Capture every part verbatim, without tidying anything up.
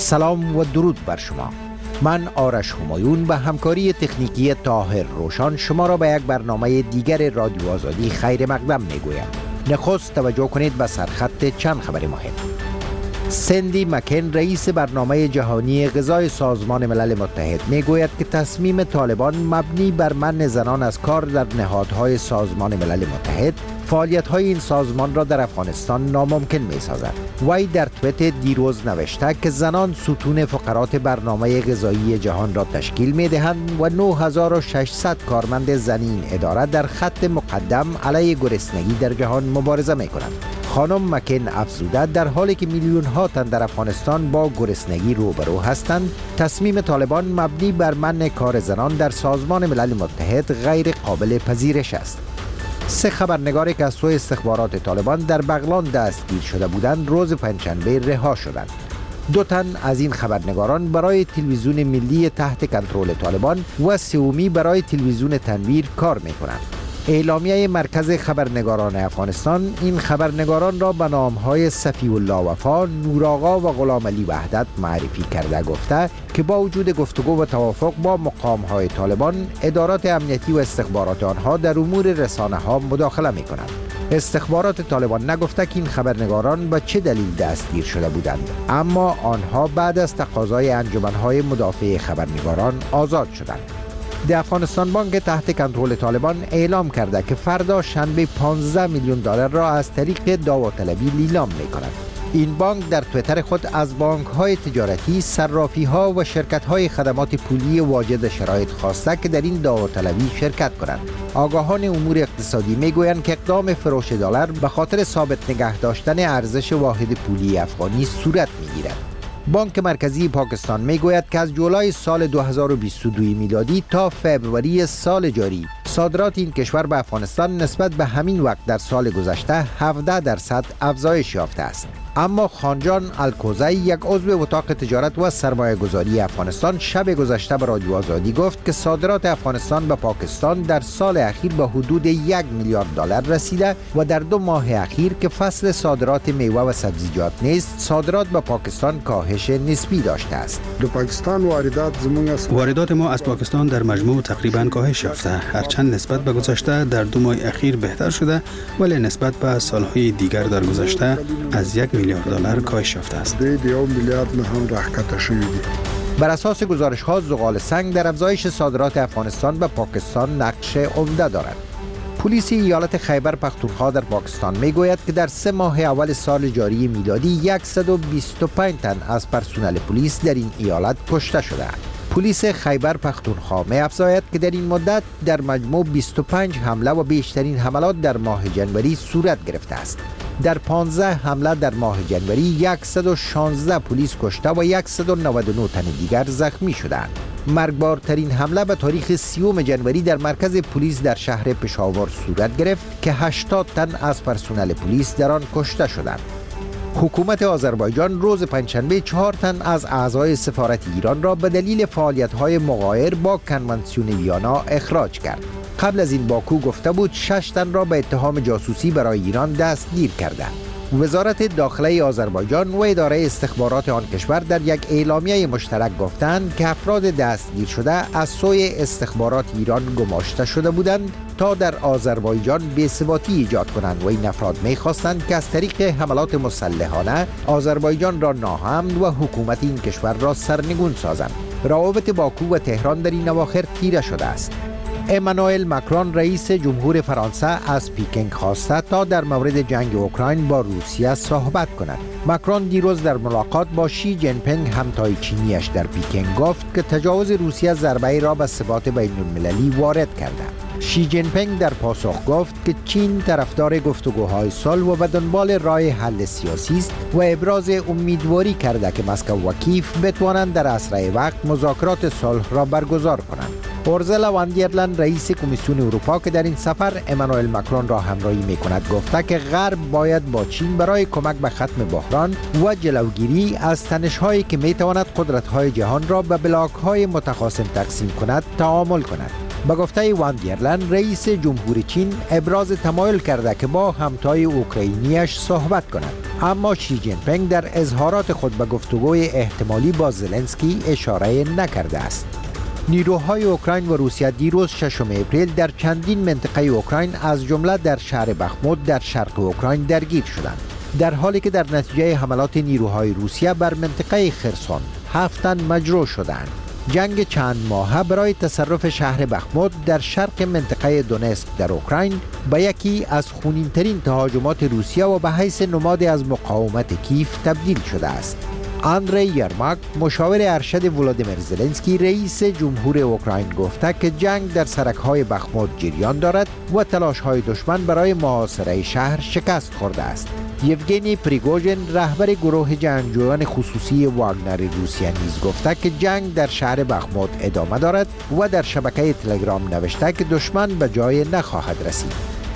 سلام و درود بر شما. من آرش همایون به همکاری تکنیکی طاهر روشان شما را به یک برنامه دیگر رادیو آزادی خیر مقدم میگویم. نخست توجه کنید به سرخط چند خبر مهم. سندی مکن رئیس برنامه جهانی غذای سازمان ملل متحد میگوید که تصمیم طالبان مبنی بر منع زنان از کار در نهادهای سازمان ملل متحد فعالیت‌های این سازمان را در افغانستان ناممکن می‌سازد. وی در توییت دیروز نوشته که زنان ستون فقرات برنامه غذایی جهان را تشکیل می‌دهند و نه هزار و ششصد کارمند زنی این اداره در خط مقدم علیه گرسنگی در جهان مبارزه می‌کنند. خانم مکن افزوده در حالی که میلیون ها تن در افغانستان با گرسنگی روبرو هستند، تصمیم طالبان مبنی بر منع کار زنان در سازمان ملل متحد غیر قابل پذیرش است. سه خبرنگاری که از سوی استخبارات طالبان در بغلان دستگیر شده بودند روز پنجشنبه رها شدند. دو تن از این خبرنگاران برای تلویزیون ملی تحت کنترل طالبان و سومی برای تلویزیون تنویر کار می‌کنند. اعلامیه مرکز خبرنگاران افغانستان این خبرنگاران را به نام‌های صفی الله وفا، نورآقا و غلام علی وحدت معرفی کرده گفته که با وجود گفتگو و توافق با مقام‌های طالبان، ادارات امنیتی و استخبارات آنها در امور رسانه‌ها مداخله می‌کنند. استخبارات طالبان نگفته که این خبرنگاران به چه دلیل دستگیر شده بودند، اما آنها بعد از تقاضای انجمن‌های مدافع خبرنگاران آزاد شدند. د افغانستان بانک تحت کنترل طالبان اعلام کرده که فردا شنبه پانزده میلیون دلار را از طریق داوطلبی لیلام می‌کند. این بانک در توییتر خود از بانک‌های تجارتی، صرافی‌ها و شرکت‌های خدمات پولی واجد شرایط خواسته که در این داوطلبی شرکت کنند. آگاهان امور اقتصادی می‌گویند که اقدام فروش دلار به خاطر ثابت نگه داشتن ارزش واحد پولی افغانی صورت می‌گیرد. بانک مرکزی پاکستان میگوید که از جولای سال دو هزار و بیست و دو میلادی تا فوریه سال جاری صادرات این کشور به افغانستان نسبت به همین وقت در سال گذشته هفده درصد افزایش یافته است. اما خانجان الکوزی، یک عضو اتاق تجارت و سرمایه گذاری افغانستان، شب گذشته به رادیو آزادی گفت که صادرات افغانستان به پاکستان در سال اخیر به حدود یک میلیارد دلار رسیده و در دو ماه اخیر که فصل صادرات میوه و سبزیجات نیست، صادرات به پاکستان کاهش نسبی داشته است. در پاکستان واردات واردات ما از پاکستان در مجموع تقریبا کاهش یافته، هرچند نسبت به گذشته در دو ماه اخیر بهتر شده، ولی نسبت به سالهای دیگر در گذشته از یک میلیارد دلار کاهش یافته است. بر اساس گزارش‌ها زغال سنگ در افزایش صادرات افغانستان به پاکستان نقش عمده دارد. پلیس ایالت خیبر پختونخوا در پاکستان میگوید که در سه ماه اول سال جاری میلادی صد و بیست و پنج تن از پرسنل پلیس در این ایالت کشته شده‌اند. پلیس خیبر پختونخوا می افزاید که در این مدت در مجموع بیست و پنج حمله و بیشترین حملات در ماه جنوری صورت گرفته است. در پانزده حمله در ماه جنوری صد و شانزده پلیس کشته و صد و نود و نه تن دیگر زخمی شدند. مرگبارترین حمله به تاریخ سیوم جنوری در مرکز پلیس در شهر پشاور صورت گرفت که هشتاد تن از پرسنل پلیس در آن کشته شدند. حکومت آذربایجان روز پنجشنبه چهار تن از اعضای سفارت ایران را به دلیل فعالیت‌های مغایر با کنوانسیون ویانا اخراج کرد. قبل از این باکو گفته بود شش تن را به اتهام جاسوسی برای ایران دستگیر کرده. وزارت داخله آذربایجان و اداره استخبارات آن کشور در یک اعلامیه مشترک گفتند که افراد دستگیر شده از سوی استخبارات ایران گماشته شده بودند تا در آذربایجان بی‌ثباتی ایجاد کنند و این افراد می‌خواستند که از طریق حملات مسلحانه آذربایجان را ناامن و حکومت این کشور را سرنگون سازند. روابط باکو و تهران در این اواخر تیره شده است. امانوئل مکرون رئیس جمهور فرانسه از پیکینگ خواسته تا در مورد جنگ اوکراین با روسیه صحبت کند. مکرون دیروز در ملاقات با شی جین پینگ همتای چینیش در پیکینگ گفت که تجاوز روسیه ضربه‌ای را به ثبات بین‌المللی وارد کرده. شی جین پینگ در پاسخ گفت که چین طرفدار گفتگوهای صلح و به دنبال راه حل سیاسی است و ابراز امیدواری کرده که مسکو و کیف بتوانند در اسرع وقت مذاکرات صلح را برگزار کنند. اورزلا واندرلند رئیس کمیسیون اروپا که در این سفر امانوئل مکرون را همراهی می‌کند گفته که غرب باید با چین برای کمک به ختم بحران و جلوگیری از تنش‌هایی که می‌تواند قدرت‌های جهان را به بلاک‌های متخاصم تقسیم کند تعامل کند. به گفته واندرلند رئیس جمهور چین ابراز تمایل کرده که با همتای اوکراینیش صحبت کند. اما شی جین پینگ در اظهارات خود به گفتگوی احتمالی با زلنسکی اشاره نکرده است. نیروهای اوکراین و روسیه دیروز ششم اپریل در چندین منطقه اوکراین از جمله در شهر بخموت در شرق اوکراین درگیر شدند، در حالی که در نتیجه حملات نیروهای روسیه بر منطقه خرسون هفت تن مجروح شدند. جنگ چند ماهه برای تصرف شهر بخموت در شرق منطقه دونسک در اوکراین به یکی از خونین‌ترین تهاجمات روسیه و به حیث نمادی از مقاومت کیف تبدیل شده است. اندری یرماک، مشاور ارشد ولادیمیر زلنسکی رئیس جمهور اوکراین، گفته که جنگ در سرک‌های بخموت جریان دارد و تلاش‌های دشمن برای محاصره شهر شکست خورده است. یوگنی پریگوژن، رهبر گروه جنگجویان خصوصی واگنر روسیه، نیز گفته که جنگ در شهر بخموت ادامه دارد و در شبکه تلگرام نوشته که دشمن به جای نخواهد رسید.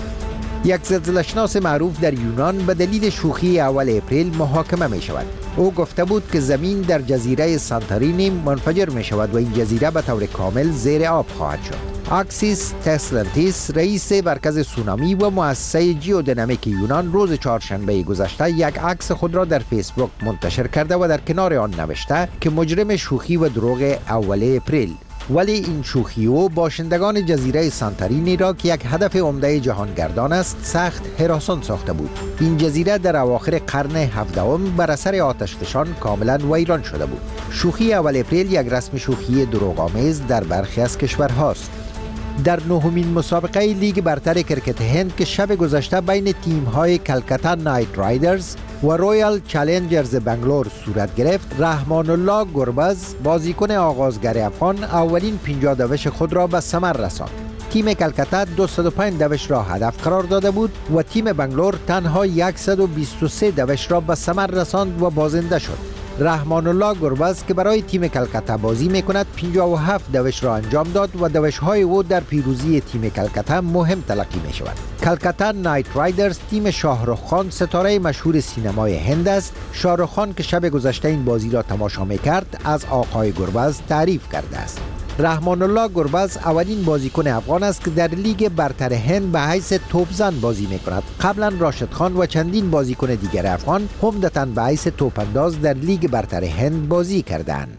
یک زلزله‌شناس معروف در یونان به دلیل شوخی اول اپریل محاکمه می شود. او گفته بود که زمین در جزیره سانتورینی منفجر می شود و این جزیره به طور کامل زیر آب خواهد شد. اکسیس تسلنتیس، رئیس مرکز سونامی و مؤسسه جیودینامیک یونان، روز چهارشنبه گذشته یک عکس خود را در فیسبوک منتشر کرده و در کنار آن نوشته که مجرم شوخی و دروغ اول اپریل. ولی این شوخی او باشندگان جزیره سانتورینی را که یک هدف عمده جهانگردان است سخت هراسان ساخته بود. این جزیره در اواخر قرن هفدهم بر اثر آتشفشان کاملا ویران شده بود. شوخی اول اپریل یک رسم شوخی دروغ‌آمیز در برخی از کشورهاست. در نهمین مسابقه لیگ برتر کرکت هند که شب گذشته بین تیم‌های کلکتا نایت رایدرز و رویال چالنجرز بنگلور صورت گرفت، رحمان الله گربز، بازیکن آغازگر افغان، اولین پنجاه دوش خود را به ثمر رساند. تیم کلکتا دویست و پنج دوش را هدف قرار داده بود و تیم بنگلور تنها صد و بیست و سه دوش را به ثمر رساند و بازنده شد. رحمان الله گربز که برای تیم کلکتا بازی میکند پنجاه و هفت دوش را انجام داد و دوش‌های او در پیروزی تیم کلکتا مهم تلقی می شود. کلکتا نایت رایدرز تیم شاهرخ خان، ستاره مشهور سینمای هند است. شاهرخ خان که شب گذشته این بازی را تماشا میکرد از آقای گربز تعریف کرده است. رحمان الله گربز اولین بازیکن افغان است که در لیگ برتر هند به حیث توپزن بازی میکند. قبلا راشد خان و چندین بازیکن دیگر افغان عمدتاً به حیث توپانداز در لیگ برتر هند بازی کردند.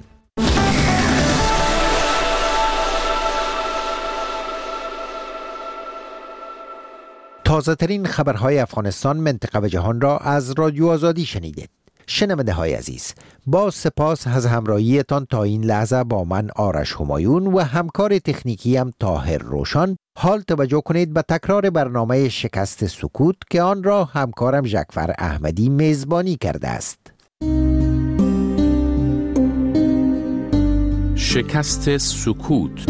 تازه ترین خبرهای افغانستان، منطقه و جهان را از رادیو آزادی شنیدید. شنونده های عزیز، با سپاس از همراهیتان تا این لحظه با من آرش همایون و همکار تکنیکیم طاهر روشن. حال توجه کنید به تکرار برنامه شکست سکوت که آن را همکارم ژکفر احمدی میزبانی کرده است. شکست سکوت.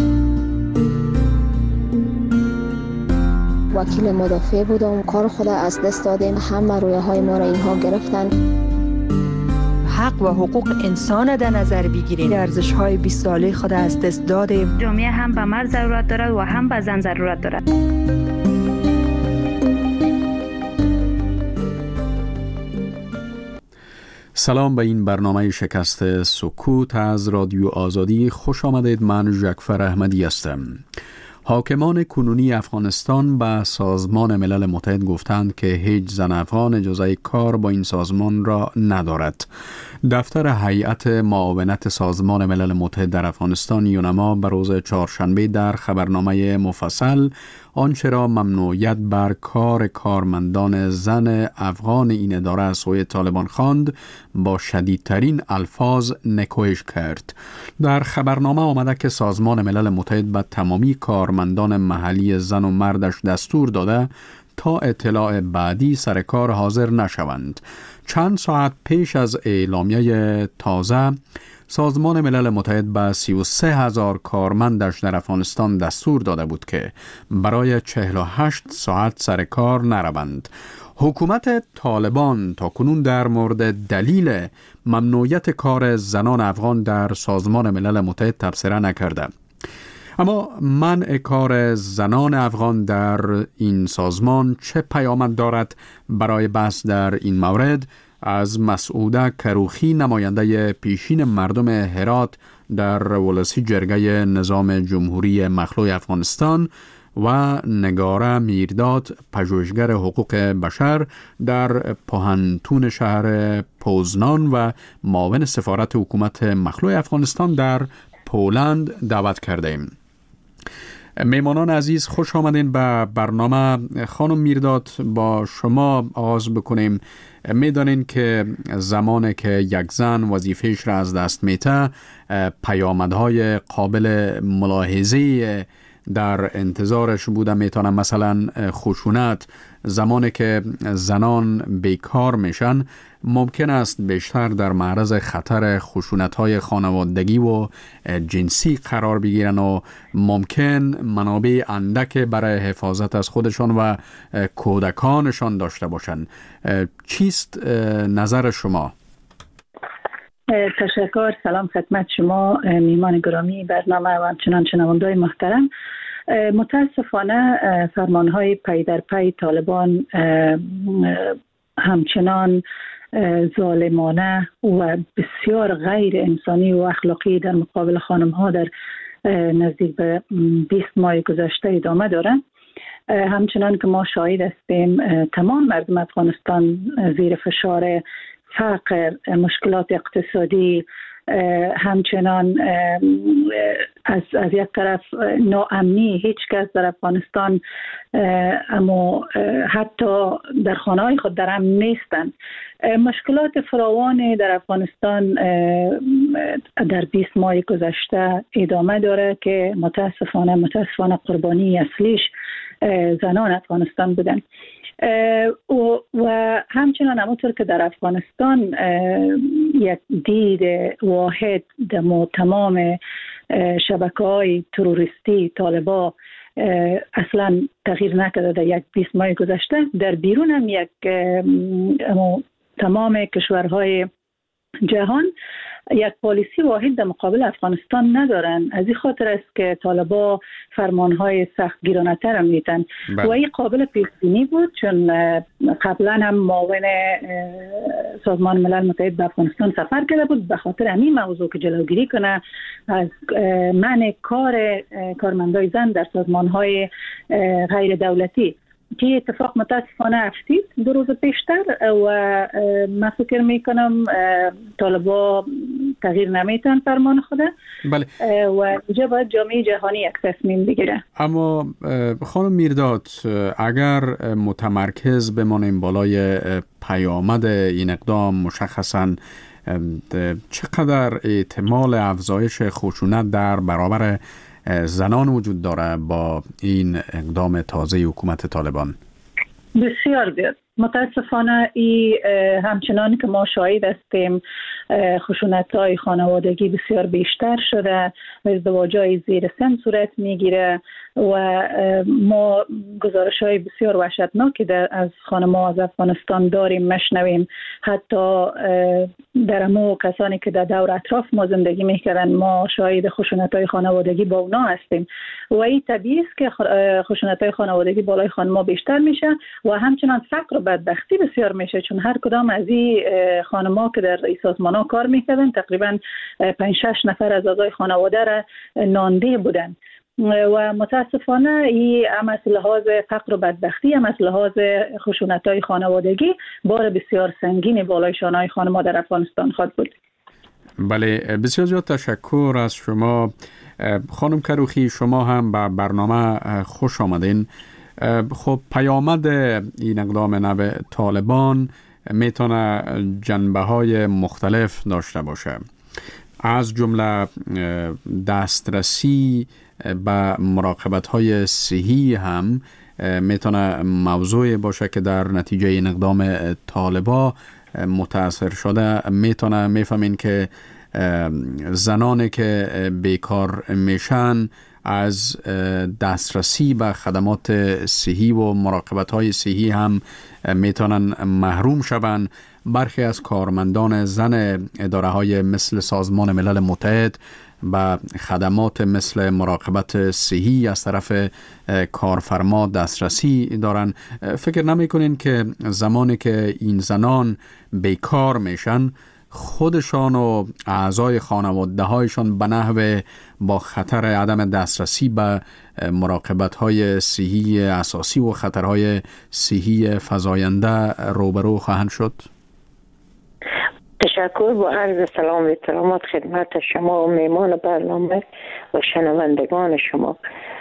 وکیل مدافع بودم، کار خود از دست دادیم، همه رویه های ما را اینها گرفتن. حق و حقوق انسان در نظر بگیرید. ارزش های بیست ساله خود از دست دادیم. جامعه هم به مرد ضرورت دارد و هم به زن ضرورت دارد. سلام به این برنامه شکست سکوت از رادیو آزادی. خوش آمدید. من ژکفر احمدی هستم. حاکمان کنونی افغانستان به سازمان ملل متحد گفتند که هیچ زن افغان اجازه کار با این سازمان را ندارد. دفتر هیئت معاونت سازمان ملل متحد در افغانستان یونما به روز چهارشنبه در خبرنامه مفصل آنچه را ممنوعیت بر کار کارمندان زن افغان این اداره از سوی طالبان خواند، با شدیدترین الفاظ نکوهش کرد. در خبرنامه آمده که سازمان ملل متحد به تمامی کارمندان محلی زن و مردش دستور داده تا اطلاع بعدی سر کار حاضر نشوند. چند ساعت پیش از اعلامیه تازه، سازمان ملل متحد به سی و سه هزار کارمندش در افغانستان دستور داده بود که برای چهل و هشت ساعت سر کار نروند. حکومت طالبان تا کنون در مورد دلیل ممنوعیت کار زنان افغان در سازمان ملل متحد تبصره نکرده. اما منع کار زنان افغان در این سازمان چه پیامد دارد؟ برای بحث در این مورد از مسعوده کروخی، نماینده پیشین مردم هرات در ولسی جرگه نظام جمهوری مخلوع افغانستان، و نگاره میرداد، پژوهشگر حقوق بشر در پوهنتون شهر پوزنان و معاون سفارت حکومت مخلوع افغانستان در پولند دعوت کرده ایم. میمانان عزیز، خوش آمدین به برنامه. خانم میرداد، با شما آغاز بکنیم. میدانین که زمانی که یک زن وظیفهش را از دست میته، پیامدهای قابل ملاحظه در انتظارش بوده. میتونه مثلا خشونت، زمانی که زنان بیکار میشن ممکن است بیشتر در معرض خطر خشونت‌های خانوادگی و جنسی قرار بگیرن و ممکن منابع اندک برای حفاظت از خودشان و کودکانشان داشته باشند. چیست نظر شما؟ تشکر. سلام خدمت شما میمان گرامی برنامه و همچنان شنونده‌های محترم. متاسفانه فرمانهای پی در پی طالبان همچنان ظالمانه و بسیار غیر انسانی و اخلاقی در مقابل خانم ها در نزدیک به بیست ماه گذشته ادامه دارند. همچنان که ما شاهد هستیم تمام مردم افغانستان زیر فشار فقر، مشکلات اقتصادی، همچنان از از یک طرف ناامنی، هیچ کس در افغانستان اما حتی در خانه‌های خود در امن نیستند. مشکلات فراوان در افغانستان در بیست ماه گذشته ادامه داره که متاسفانه متاسفانه قربانی اصلیش زنان افغانستان بودن. و, و همچنان همونطور که در افغانستان یک دید واحد در تمام شبکه‌های تروریستی طالبا اصلا تغییر نکرده در یک بیست ماه گذشته، در بیرون هم یک تمام کشورهای جهان یک پالیسی واحد در مقابل افغانستان ندارن. از این خاطر است که طالبا فرمانهای سخت گیرانه تر میتن و این قابل پیش بینی بود، چون قبلا هم معاون سازمان ملل متحد به افغانستان سفر کرده بود به خاطر همین موضوع که جلوگیری کنه از منع کار کارمندای زن در سازمانهای غیر دولتی، که اتفاق متاسفانه افتید دو روز پیشتر و من فکر میکنم طالبا تغییر نمیتن فرمان خوده. بله. و اینجا باید جامعه جهانی یک تصمیم بگیره. اما خانم میرداد، اگر متمرکز بمانیم بالای پیامد این اقدام، مشخصاً چقدر احتمال افزایش خشونت در برابر زنان وجود داره با این اقدام تازه حکومت طالبان؟ بسیار زیاد. متاسفانه ای همچنان که ما شاهد هستیم خشونت‌های خانوادگی بسیار بیشتر شده و ازدواج‌های زیر سن صورت میگیره و ما گزارش‌های بسیار وحشتناکی از خانم‌ها از افغانستان داریم، مشنویم. حتی در امو کسانی که در دور اطراف ما زندگی میکردن ما شاهد خشونت‌های خانوادگی با اونا هستیم و این طبیعی است که خشونت‌های خانوادگی بالای خانم‌ها بیشتر میشه و همچنان فقر و بدبختی بسیار میشه، چون هر کدام از این خانم‌ها که در این سازمان‌ها کار میکردن تقریبا پنج شش نفر از اعضای خانواده را نانده بودن و متاسفانه این هم از لحاظ فقر و بدبختی هم از لحاظ خشونت‌های خانوادگی بار بسیار سنگین بالای شانه‌های خانم‌ها در افغانستان خواهد بود. بله، بسیار زیاد تشکر از شما خانم کروخی. شما هم به برنامه خوش آمدین. خب پیامد این اقدام نو طالبان میتونه جنبه‌های مختلف داشته باشه، از جمله دسترسی به مراقبت‌های صحی هم میتونه موضوع باشه که در نتیجه این اقدام طالبا متاثر شده. میتونه میفهمین که زنانی که بیکار میشن از دسترسی به خدمات صحی و مراقبت‌های صحی هم میتونن محروم شوند. برخی از کارمندان زن اداره‌های مثل سازمان ملل متحد به خدمات مثل مراقبت صحی از طرف کارفرما دسترسی دارن. فکر نمی کنین که زمانی که این زنان بیکار میشن خودشان و اعضای خانواده هایشان به نحو با خطر عدم دسترسی به مراقبت های صحی اساسی و خطرهای صحی فزاینده روبرو خواهند شد؟ تشکر. با عرض سلام و احترامات خدمت شما و میمان برنامه و شنوندگان شما.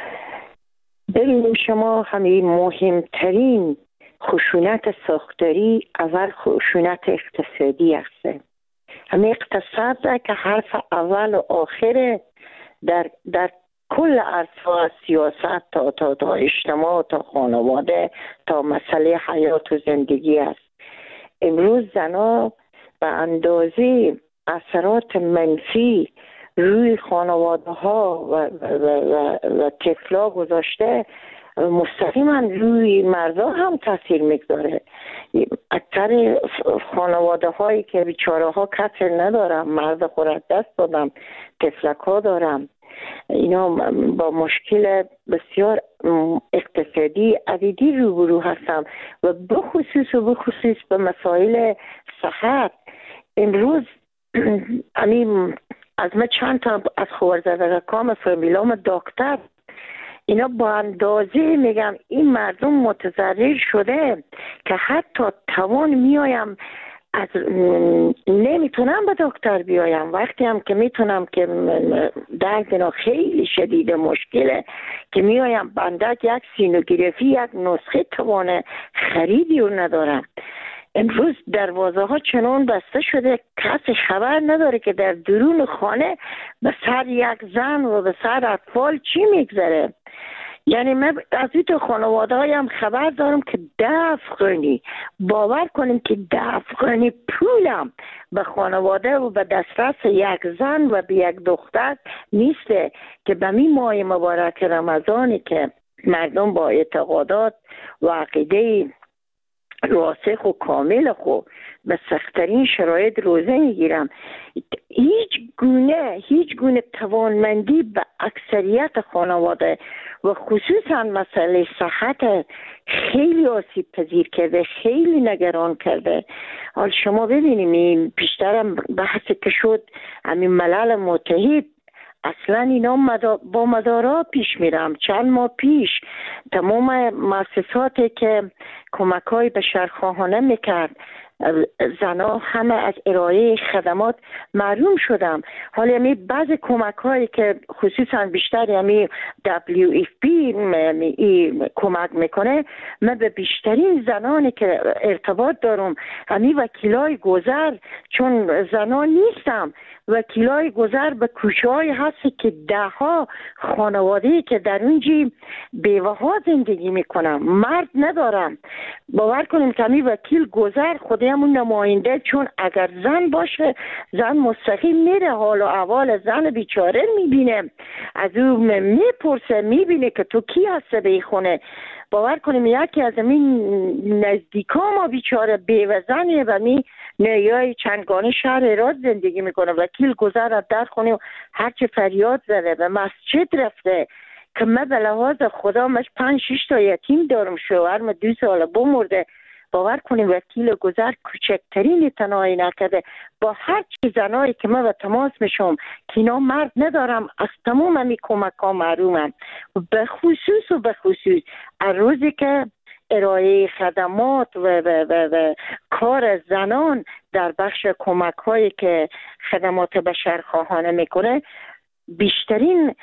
ببینیم شما همین مهمترین خشونت ساختاری اول خشونت اقتصادی است. همین اقتصاد که حرف اول و آخر در در کل عرصه سیاست تا تا تا اجتماع تا خانواده تا مسئله حیات و زندگی است. امروز زنها به اندازه اثرات منفی روی خانواده ها و, و, و, و طفلا گذاشته، مستقیما روی مردا هم تاثیر میگذاره. اکثر خانواده هایی که بیچاره ها کسی ندارم، مرد خود دست دادم، طفلک ها دارم، اینا با مشکل بسیار اقتصادی عدیدی روبرو هستم و بخصوص و بخصوص به مسائل صحت. امروز امیم از من چند تا از خبرزدگان فامیلام دکتر، اینا با اندازه میگم این مردم متضرر شده که حتی توان میایم از نمیتونم به دکتر بیایم، وقتی هم که میتونم که درد اینا خیلی شدید مشکله که میایم بنده یک سینوگرافی یک نسخه توانه خریدی رو ندارم. امروز دروازه ها چنان بسته شده کسی خبر نداره که در درون خانه به سر یک زن و به سر اطفال چی میگذره. یعنی من از این خانواده هایم خبر دارم که ده افغانی، باور کنیم که ده افغانی پولم به خانواده و به دسترس یک زن و به یک دختر نیسته که به می ماه مبارک رمضانی که مردم با اعتقادات و عقیده راسخ و کامل خو به سخت‌ترین شرایط روزه میگیرم، هیچ گونه هیچ گونه توانمندی به اکثریت خانواده و خصوصا مسئله صحت خیلی آسیب پذیر کرده، خیلی نگران کرده. حال شما ببینیم پیشترم بحثی که شد همین ملل متحد، اصلا اینا مدا... با مدارا پیش میرم. چند ماه پیش تمام مؤسساتی که کمک‌های بشرخواهانه میکرد زنا همه از ارائه خدمات محروم شدم. حالا می بعض کمک‌هایی که خصوصا بیشتر یعنی دبلیو اف پی کمک میکنه، من به بیشترین زنانی که ارتباط دارم همین وکیلای گذر، چون زنان نیستم، وکیلای گذر به کوچه‌های هست که ده ها خانواده که در اونجی بیوه ها زندگی میکنم، مرد ندارم. باور کنیم که همین وکیل گذر خودمون نماینده، چون اگر زن باشه زن مستقیم میره حال و احوال زن بیچاره میبینه، از او میپرسه، میبینه که تو کی هسته به خونه. باور کنیم یکی از این نزدیکا ما بیچاره بیوه زنیه و می نیای چندگانه شهر هرات زندگی میکنه. وکیل گذر از در خونه و هرچی فریاد زده به مسجد رفته که من به لحاظ خدا مش پنج شش تا یتیم دارم، شوهرم دو ساله بمرده. باور کنیم وکیل گذر کوچکترین تنهایی نکرده. با هر چی زنایی که من به تماس میشم که اینا مرد ندارم، از تمام همی کمک ها محرومم. به خصوص و به خصوص از روزی که ارائه خدمات و, و, و, و کار زنان در بخش کمک هایی که خدمات بشرخواهانه میکنه، بیشترین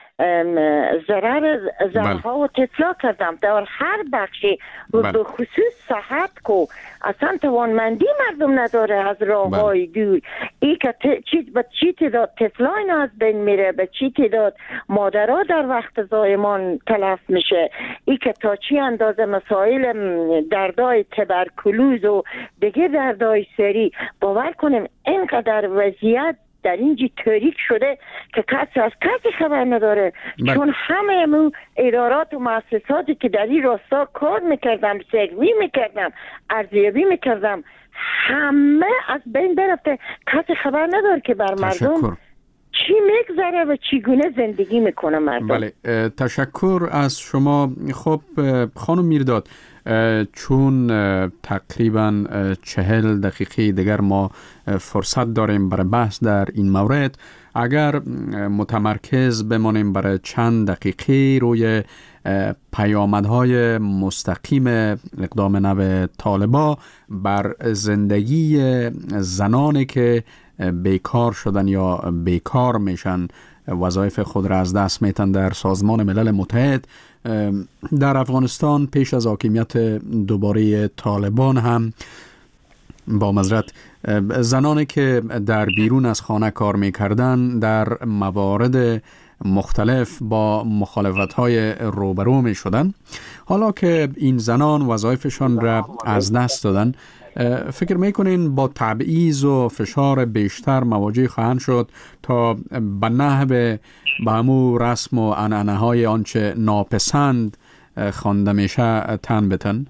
ضرر زنها و طفلا کردم در هر بخشی و به خصوص صحت کو اصلا توانمندی مردم نداره از راه های دور. ای که چی به چی تعداد طفلا اینا از بین میره، به چی تعداد مادرها در وقت زایمان تلف میشه، ای که تا چی اندازه مسائل دردای تبرکلوز و دیگه دردای سری. باور کنیم اینقدر وضعیت در اینجی تاریک شده که کسی از کسی خبر نداره. بله. چون همه امو ادارات و مؤسساتی که در این راستا کار میکردم، سروی میکردم، ارزیابی میکردم، همه از بین برفته، کسی خبر نداره که بر مردم چی میگذره و چگونه زندگی میکنه مردم. بله، تشکر از شما. خب خانم میرداد، چون تقریبا چهل دقیقه دیگر ما فرصت داریم برای بحث در این مورد، اگر متمرکز بمانیم برای چند دقیقه روی پیامدهای مستقیم اقدام نو طالبان بر زندگی زنانی که بیکار شدن یا بیکار میشن، وظایف خود را از دست میتن در سازمان ملل متحد در افغانستان پیش از حاکمیت دوباره طالبان، هم با معذرت زنانی که در بیرون از خانه کار میکردن در موارد مختلف با مخالفت‌های روبرو میشدن. حالا که این زنان وظایفشان را از دست دادن، فکر میکنین با تبعیض و فشار بیشتر مواجه خواهند شد تا به نحو به همو رسم و عنعنه های آنچه ناپسند خوانده میشه تن بتن؟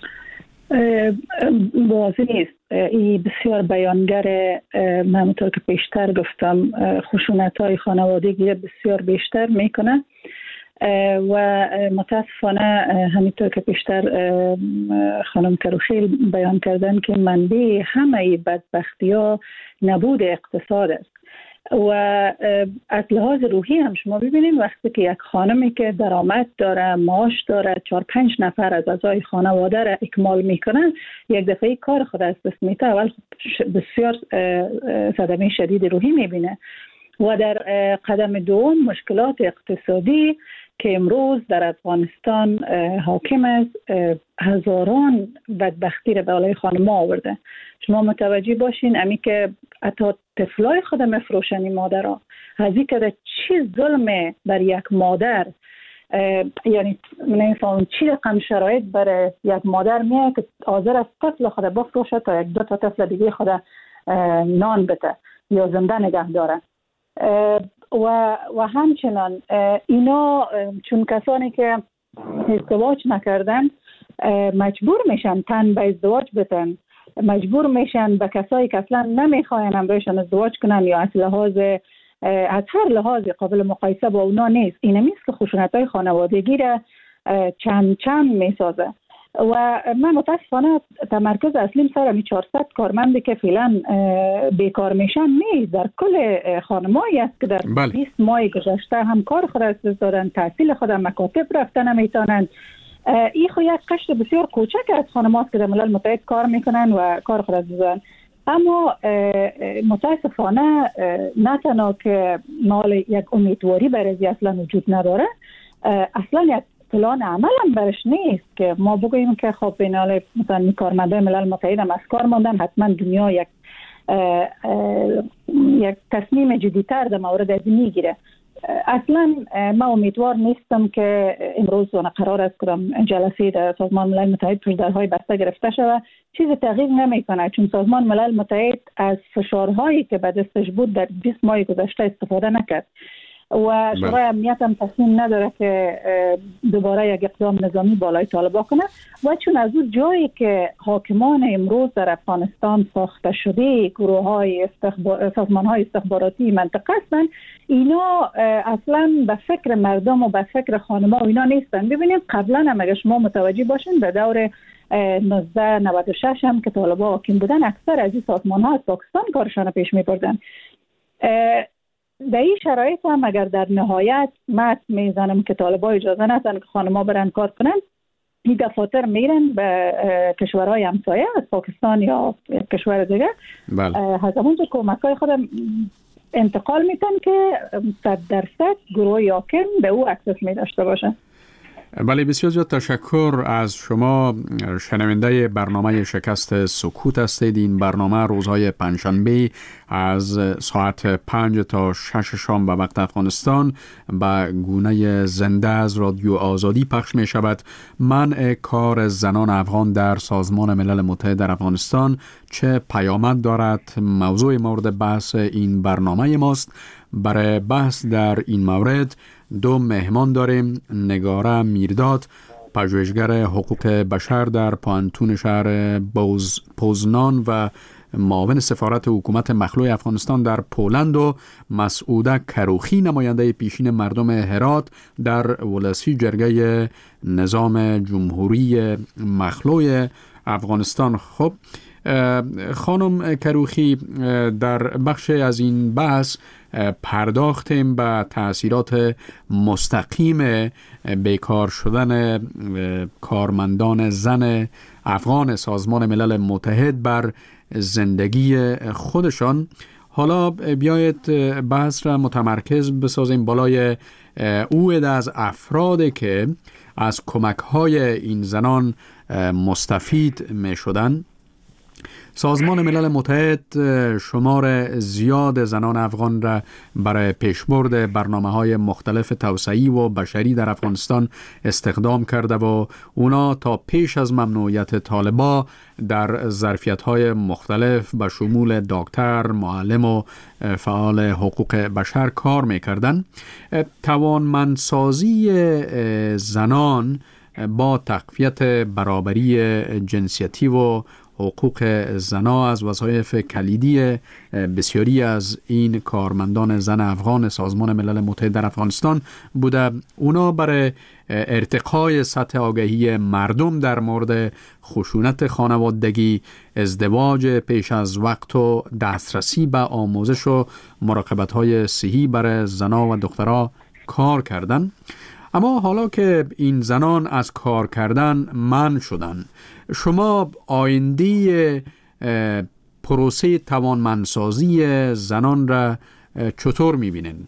واضح نیست. این بسیار بیانگر، همونطور که پیشتر گفتم، خشونت های خانوادگی بسیار بیشتر میکنه و متاسفانه همینطور که پیشتر خانم کروخیل بیان کردن که منبع همه بدبختی ها نبود اقتصاد است و از لحاظ روحی هم شما ببینید وقتی که یک خانمی که درآمد داره، معاش داره، چهار پنج نفر از اعضای خانواده را اکمال میکنن، یک دفعه کار خود از دست میده، اول بسیار صدمه شدید روحی میبینه و در قدم دوم مشکلات اقتصادی که امروز در افغانستان حاکم است هزاران بدبختی را به بالای خانم‌ها آورده. شما متوجه باشین امی که حتی طفلای خود مفروشن این مادرها، هزی که چی ظلمه بر یک مادر، یعنی نمیفهم چی رقم شرایط برای یک مادر میه که حاضر است طفل خود بفروشه تا یک دو تا طفل دیگه خود نان بده یا زنده نگه داره. و و همچنان اینا چون کسانی که ازدواج نکردن مجبور میشن تن به ازدواج بتن، مجبور میشن به کسایی که اصلا نمیخواین هم بهشون ازدواج کنن یا از لحاظ از هر لحاظ قابل مقایسه با اونا نیست. این میست که خشونت‌های خانوادگی را چند چند میسازه و من متاسفانه تمرکز اصلیم سر همی چهارصد کارمندی که فعلا بیکار میشن نیست، در کل خانمایی است که در بله. بیست ماه گذشته هم کار خود از دست دادن، تحصیل خود مکاتب رفتن نمیتونن. این خو یک قشر بسیار کوچک از خانم‌هاست که در ملل متحد کار میکنن و کار خود از دست دادن. اما متاسفانه نه تنها که مال یک امیدواری برای اصلا وجود نداره، اصلا یک پلان عمل هم برش نیست که ما بگوییم که خب بینال مثلا کارمندای ملل متحد هم از کار ماندن، حتما دنیا یک اه اه یک تصمیم جدی‌تر در مورد از میگیره. اصلا ما امیدوار نیستم که امروز قرار است که جلسه در سازمان ملل متحد پشت درهای بسته گرفته شود، چیز تغییر نمیکنه، چون سازمان ملل متحد از فشارهایی که به دستش بود در بیست ماه گذشته استفاده نکرد و شورای امنیت هم تصمیم نداره که دوباره یک اقدام نظامی بالای طالبان کنه و چون از اون جایی که حاکمان امروز در افغانستان ساخته شده گروه های استخبار... سازمان های استخباراتی منطقه هستن، اینا اصلا به فکر مردم و به فکر خانما و اینا نیستن. ببینید قبلا هم اگه شما متوجه باشین به دور نوزده نود و شش هم که طالبان حاکم بودن، اکثر از این سازمان ها از پاکستان کارشان پیش می بردن. در این شرایط هم اگر در نهایت مت میزنم که طالبان اجازه ندن که خانم‌ها برن کار کنن، این دفاتر میرن به کشورهای همسایه از پاکستان یا کشور دیگه، از اونجا کمک‌های خودم انتقال میتن که صد درصد گروه حاکم به او اکسس می داشته باشه. بله، بسیار زیاد تشکر از شما. شنونده برنامه شکست سکوت هستید. این برنامه روزهای پنجشنبه از ساعت پنج تا شش شام به وقت افغانستان به گونه زنده از رادیو آزادی پخش می شود. منع کار زنان افغان در سازمان ملل متحد در افغانستان چه پیامد دارد؟ موضوع مورد بحث این برنامه ماست. برای بحث در این مورد دو مهمان داریم. نگاره میرداد، پژوهشگر حقوق بشر در پانتون شهر پوزنان و معاون سفارت حکومت مخلوع افغانستان در پولند و مسعوده کروخی نماینده پیشین مردم هرات در ولسی جرگه نظام جمهوری مخلوع افغانستان. خب خانم کروخی، در بخش از این بحث پرداختیم به تأثیرات مستقیم بیکار شدن کارمندان زن افغان سازمان ملل متحد بر زندگی خودشان. حالا بیایید بحث را متمرکز بسازیم بالای او عده از افرادی که از کمک‌های این زنان مستفید می شدن. سازمان ملل متحد شمار زیاد زنان افغان را برای پیشبرد برنامه‌های مختلف توسعی و بشری در افغانستان استخدام کرده و اونا تا پیش از ممنوعیت طالبان در ظرفیت‌های مختلف به شمول دکتر، معلم و فعال حقوق بشر کار می‌کردند. توانمندسازی زنان با تقویت برابری جنسیتی و حقوق زنا از وظایف کلیدی بسیاری از این کارمندان زن افغان سازمان ملل متحد در افغانستان بوده. اونا برای ارتقای سطح آگاهی مردم در مورد خشونت خانوادگی، ازدواج پیش از وقت و دسترسی به آموزش و مراقبت‌های صحی برای زنا و دخترها کار کردند. اما حالا که این زنان از کار کردن منع شدن، شما آینده پروسه توانمندسازی زنان را چطور می‌بینید؟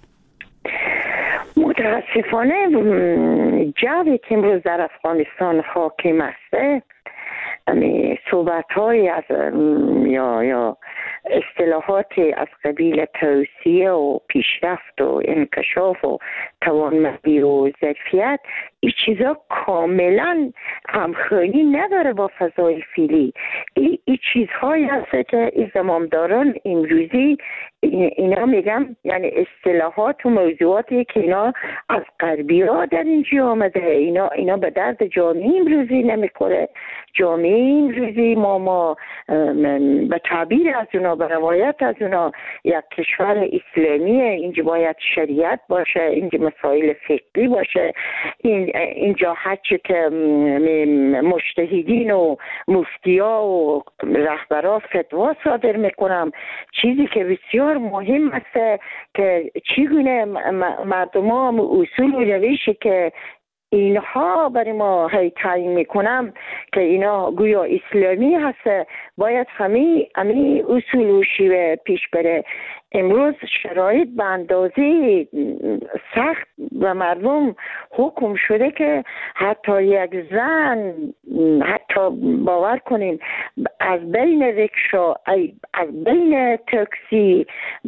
متاسفانه جوی که امروز در افغانستان حاکم است، صحبت‌های از یا یا اصطلاحاتی از قبیل توسعه و پیشرفت و انکشاف و توانمندی و ظرفیت، این چیزا کاملا همخوانی نداره با فضای فعلی. این ای چیزهایی هست که این زمامداران امروزی اینا میگم، یعنی اصطلاحات و موضوعاتی که اینا از غربی ها در اینجا آمده، اینا اینا به درد جامعه امروزی نمیخوره. جامعه امروزی ما ما به تعبیر از اونا، به روایت از اونا، یک کشور اسلامیه. اینجا باید شریعت باشه، اینجا مسائل فقهی باشه، این اینجا هرچی که مجتهدین و مفتیا و رهبرا فتوا صادر میکنم، چیزی که بسیار مهم است که چگونه مردم ها اصول و روشی که اینها برای ما هی تعیین میکنم که اینا گویا اسلامی هست، باید همین همین اصول و شیوه پیش بره. امروز شرایط به اندازه سخت و مردم حکم شده که حتی یک زن، حتی باور کنین، از بین رکشا، از بین تاکسی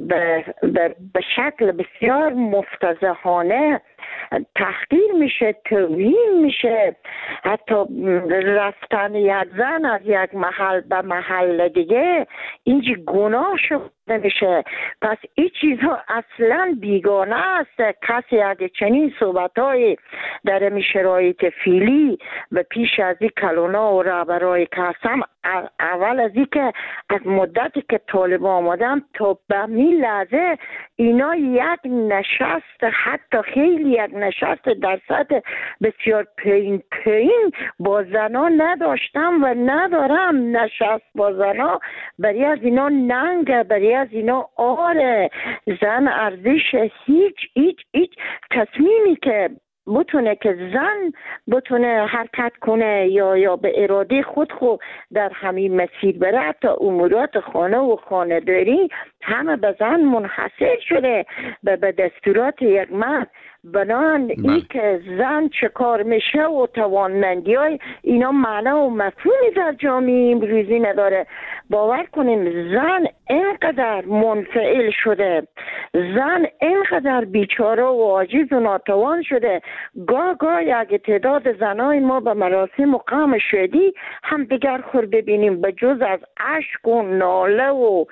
به شکل بسیار مفتضحانه تحقیر میشه، توهین میشه. حتی رفتن یک زن از یک محل به محل دیگه اینجا گناه شده میشه. پس این چیزها اصلا بیگانه است. کسی اگه چنین صحبتهای در این شرایط فعلی و پیش از این کلونا و رهبرای قسم، اول از این که از مدتی که طالب آمدن تا به می لحظه اینا یک نشست، حتی خیلی یک نشست در سطح بسیار پایین پایین با زنان نداشتم و ندارم. نشست با زنان برای از اینا ننگه، برای از اینا آره. زن ارزش هیچ هیچ هیچ تصمیمی که بتونه که زن بتونه حرکت کنه یا یا به اراده خود خود در همین مسیر بره، حتی امورات خانه و خانه‌داری همه به زن منحصر شده به دستورات یک مرد. بنان این که زن چه کار میشه و توانمندی های اینا معنی و مفهومی در جامعه امروزی نداره. باور کنیم زن اینقدر منفعل شده، زن اینقدر بیچاره و عاجز و ناتوان شده. گاه گاه یک تعداد زنای ما به مراسم و قام شدی هم دیگر خور ببینیم، به جز از اشک و ناله و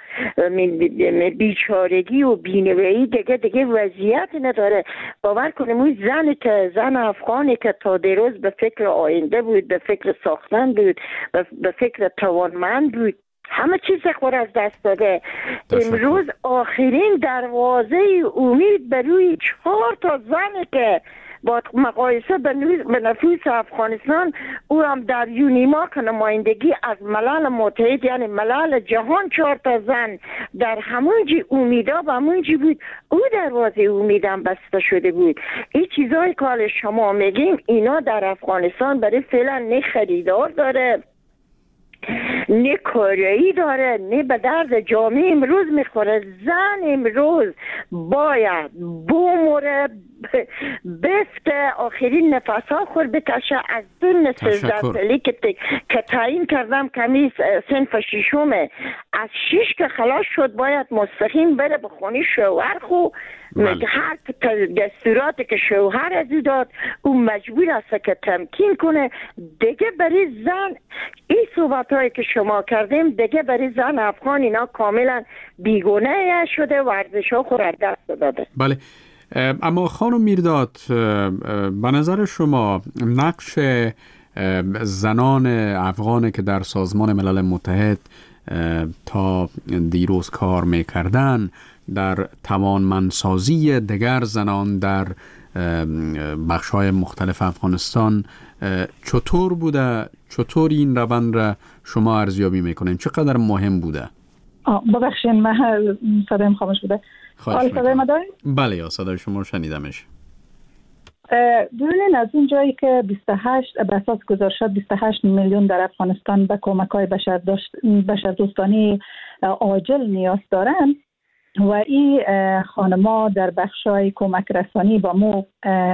بیچارگی و بینوایی دیگه دیگه وضعیت نداره. باور کنیم اون زنی که زن افغانی که تا دیروز به فکر آینده بود، به فکر ساختن بود، به فکر توانمند بود، همه چیز خود از دست داده. امروز آخرین دروازه امید بر روی چهار تا زنه که با مقایسه به نفوس افغانستان او هم در یونیما که نمایندگی از ملل متحد یعنی ملل جهان چهار تا زن در همونجی امیدا و همونجی بود، او دروازه امیدم بسته شده بود. این چیزایی که شما میگیم اینا در افغانستان برای فعلا نه خریدار داره نه کارایی داره نه به درد جامعه امروز میخوره. زن امروز باید بومره بفته آخرین نفس ها خور بکشه. از سن سیزده سالی که که تعیین کردم کمی صنف ششمه، از شش که خلاص شد باید مستقیم بره به خونه شوهر خو بله. هر دستوراتی که شوهر از داد او مجبور است که تمکین کنه دیگه. برای زن این صحبت هایی که شما کردیم دیگه برای زن افغان اینا کاملا بیگونه شده و ارزش ها خود دست داده. بله، اما خانم میرداد به نظر شما نقش زنان افغان که در سازمان ملل متحد تا دیروز کار میکردن در توانمندسازی دیگر زنان در بخش‌های مختلف افغانستان چطور بوده؟ چطور این روند را شما ارزیابی میکنین؟ چقدر مهم بوده؟ ببخشید من صدایم خاموش بوده. حال صدای ما دارید؟ بله یا صدای شما رو شنیدمش. ببینید از اون جایی که بیست و هشت به اساس گزارشات بیست و هشت میلیون در افغانستان به کمک‌های بشردوستانه عاجل نیاز دارند و این خانم‌ها در بخش‌های کمک رسانی با مو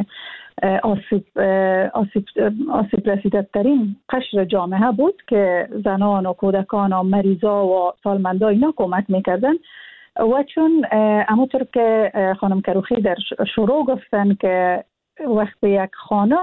آسیب آسیب آسیب رسیده‌ترین قشر جامعه بود که زنان و کودکان و مریضا و سالمندا اینا کمک می‌کردن. و چون همونطور که خانم کروخی در شروع گفتن که وقتی یک خانم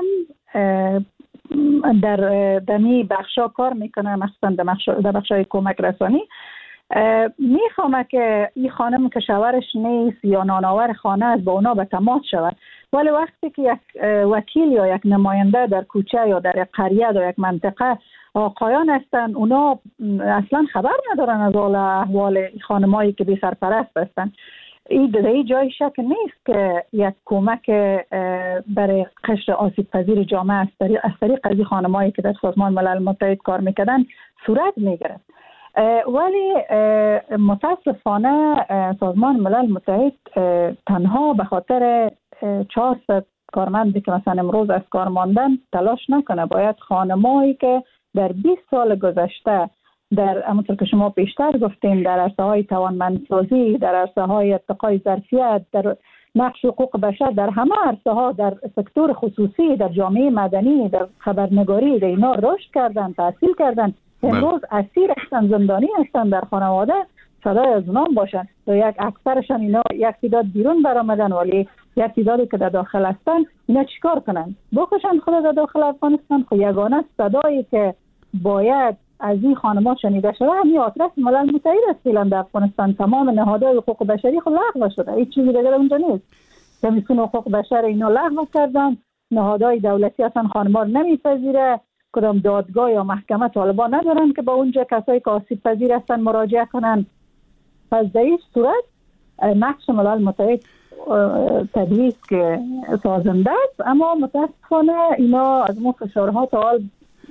در دمی بخشا کار میکنه مخصوصا در بخشای کمک رسانی، میخوامه که این خانم که شوهرش نیست یا نانآور خانه است با اونا به تماس شود. ولی وقتی که یک وکیل یا یک نماینده در کوچه یا در یک قریه یا یک منطقه آقایان هستن، اونا اصلا خبر ندارن از احوال خانمایی که بی سرپرست هستن. این در جای شک نیست که یک کمک برای قشر آسیب پذیر جامعه از طریق از خانمایی که در سازمان ملل متحد کار میکردن صورت میگرفت. ولی متاسفانه سازمان ملل متحد تنها به خاطر چهارصد کارمندی که مثلا امروز از کار ماندن تلاش نکنه. باید خانمایی که در بیست سال گذشته در همونطور که شما پیشتر گفتیم در عرصه های توانمندسازی، در عرصه های ارتقای ظرفیت، در نقش حقوق بشر، در همه عرصه ها، در سکتور خصوصی، در جامعه مدنی، در خبرنگاری، در اینا رشد کردن، تحصیل کردن، امروز اسیر هستن، زندانی هستن در خانواده، صدای از اونام باشن. و یک اکثرشان اینا یک تعداد بیرون برآمدن، ولی یک تعدادی که در داخل هستن اینا چیکار کنن؟ بکشن خود در داخل افغانستان. خب یگانه صدایی که باید از این خانم‌ها شنیده شده همین آدرس ملل متحد است. فعلا در افغانستان تمام نهادهای حقوق بشری خود لغو شده، هیچ چیزی دیگه اونجا نیست. کمیسیون حقوق بشر اینا لغو کردن، نهادهای دولتی اصلا خانم‌ها رو نمیپذیره، کدام دادگاه یا محکمه طالبان ندارن که با اونجا کسایی که آسیب پذیر هستن مراجعه کنن. پس در این صورت نقش ملل متحد طبیعی است که سازنده است، اما متاسفانه اینا از ما فشارها تا حال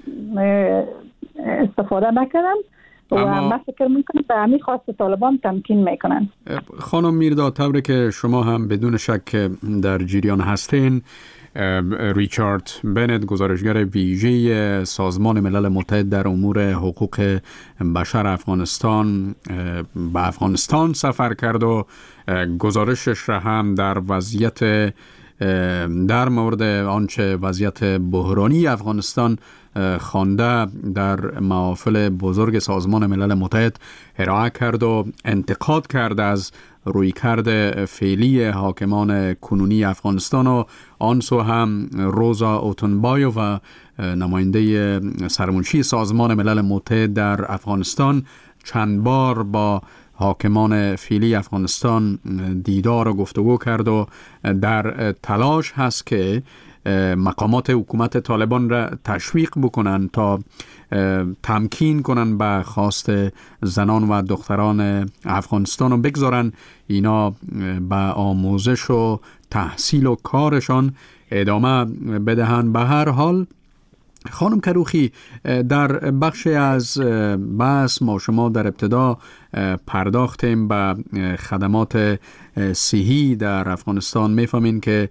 استفاده نکردن و من فکر میکنم به همین خواست طالبان تمکین میکنن. خانم میرداد، طوری که شما هم بدون شک در جریان هستین، ریچارد بنت گزارشگر ویژه سازمان ملل متحد در امور حقوق بشر افغانستان به افغانستان سفر کرد و گزارشش را هم در وضعیت در مورد آنچه وضعیت بحرانی افغانستان خوانده در محافل بزرگ سازمان ملل متحد ارائه کرد و انتقاد کرد از رویکرد فعلی حاکمان کنونی افغانستان و آن سو هم روزا اوتنبایو نماینده سرمنشی سازمان ملل متحد در افغانستان چند بار با حاکمان فعلی افغانستان دیدار و گفتگو کرد و در تلاش هست که مقامات حکومت طالبان را تشویق بکنن تا تمکین کنن به خواست زنان و دختران افغانستان و بگذارن اینا به آموزش و تحصیل و کارشان ادامه بدهن. به هر حال خانم کروخی، در بخش از بحث ما شما در ابتدا پرداختیم به خدمات صحی در افغانستان. میفهمین که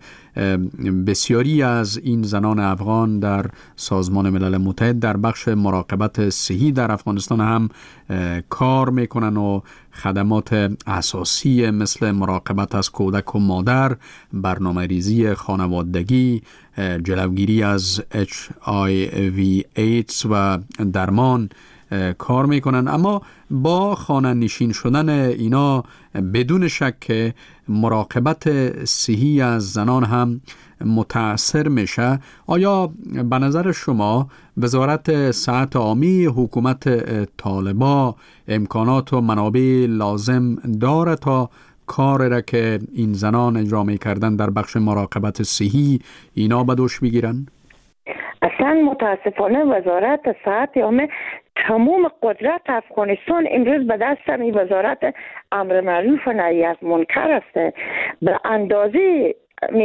بسیاری از این زنان افغان در سازمان ملل متحد در بخش مراقبت صحی در افغانستان هم کار میکنن و خدمات اساسی مثل مراقبت از کودک و مادر، برنامه ریزی خانوادگی، جلوگیری از اچ آی وی ایدز و درمان کار میکنن. اما با خانه نشین شدن اینا بدون شک که مراقبت صحی از زنان هم متأثر میشه. آیا به نظر شما وزارت صحت عامی حکومت طالبان امکانات و منابع لازم داره تا کار را که این زنان اجرا میکردن در بخش مراقبت صحی اینا به دوش بگیرن؟ اصلا متاسفانه وزارت صحت عامه تمام قدرت افغانستان امروز به دست این وزارت امر معروف و نهی از منکر است. به اندازه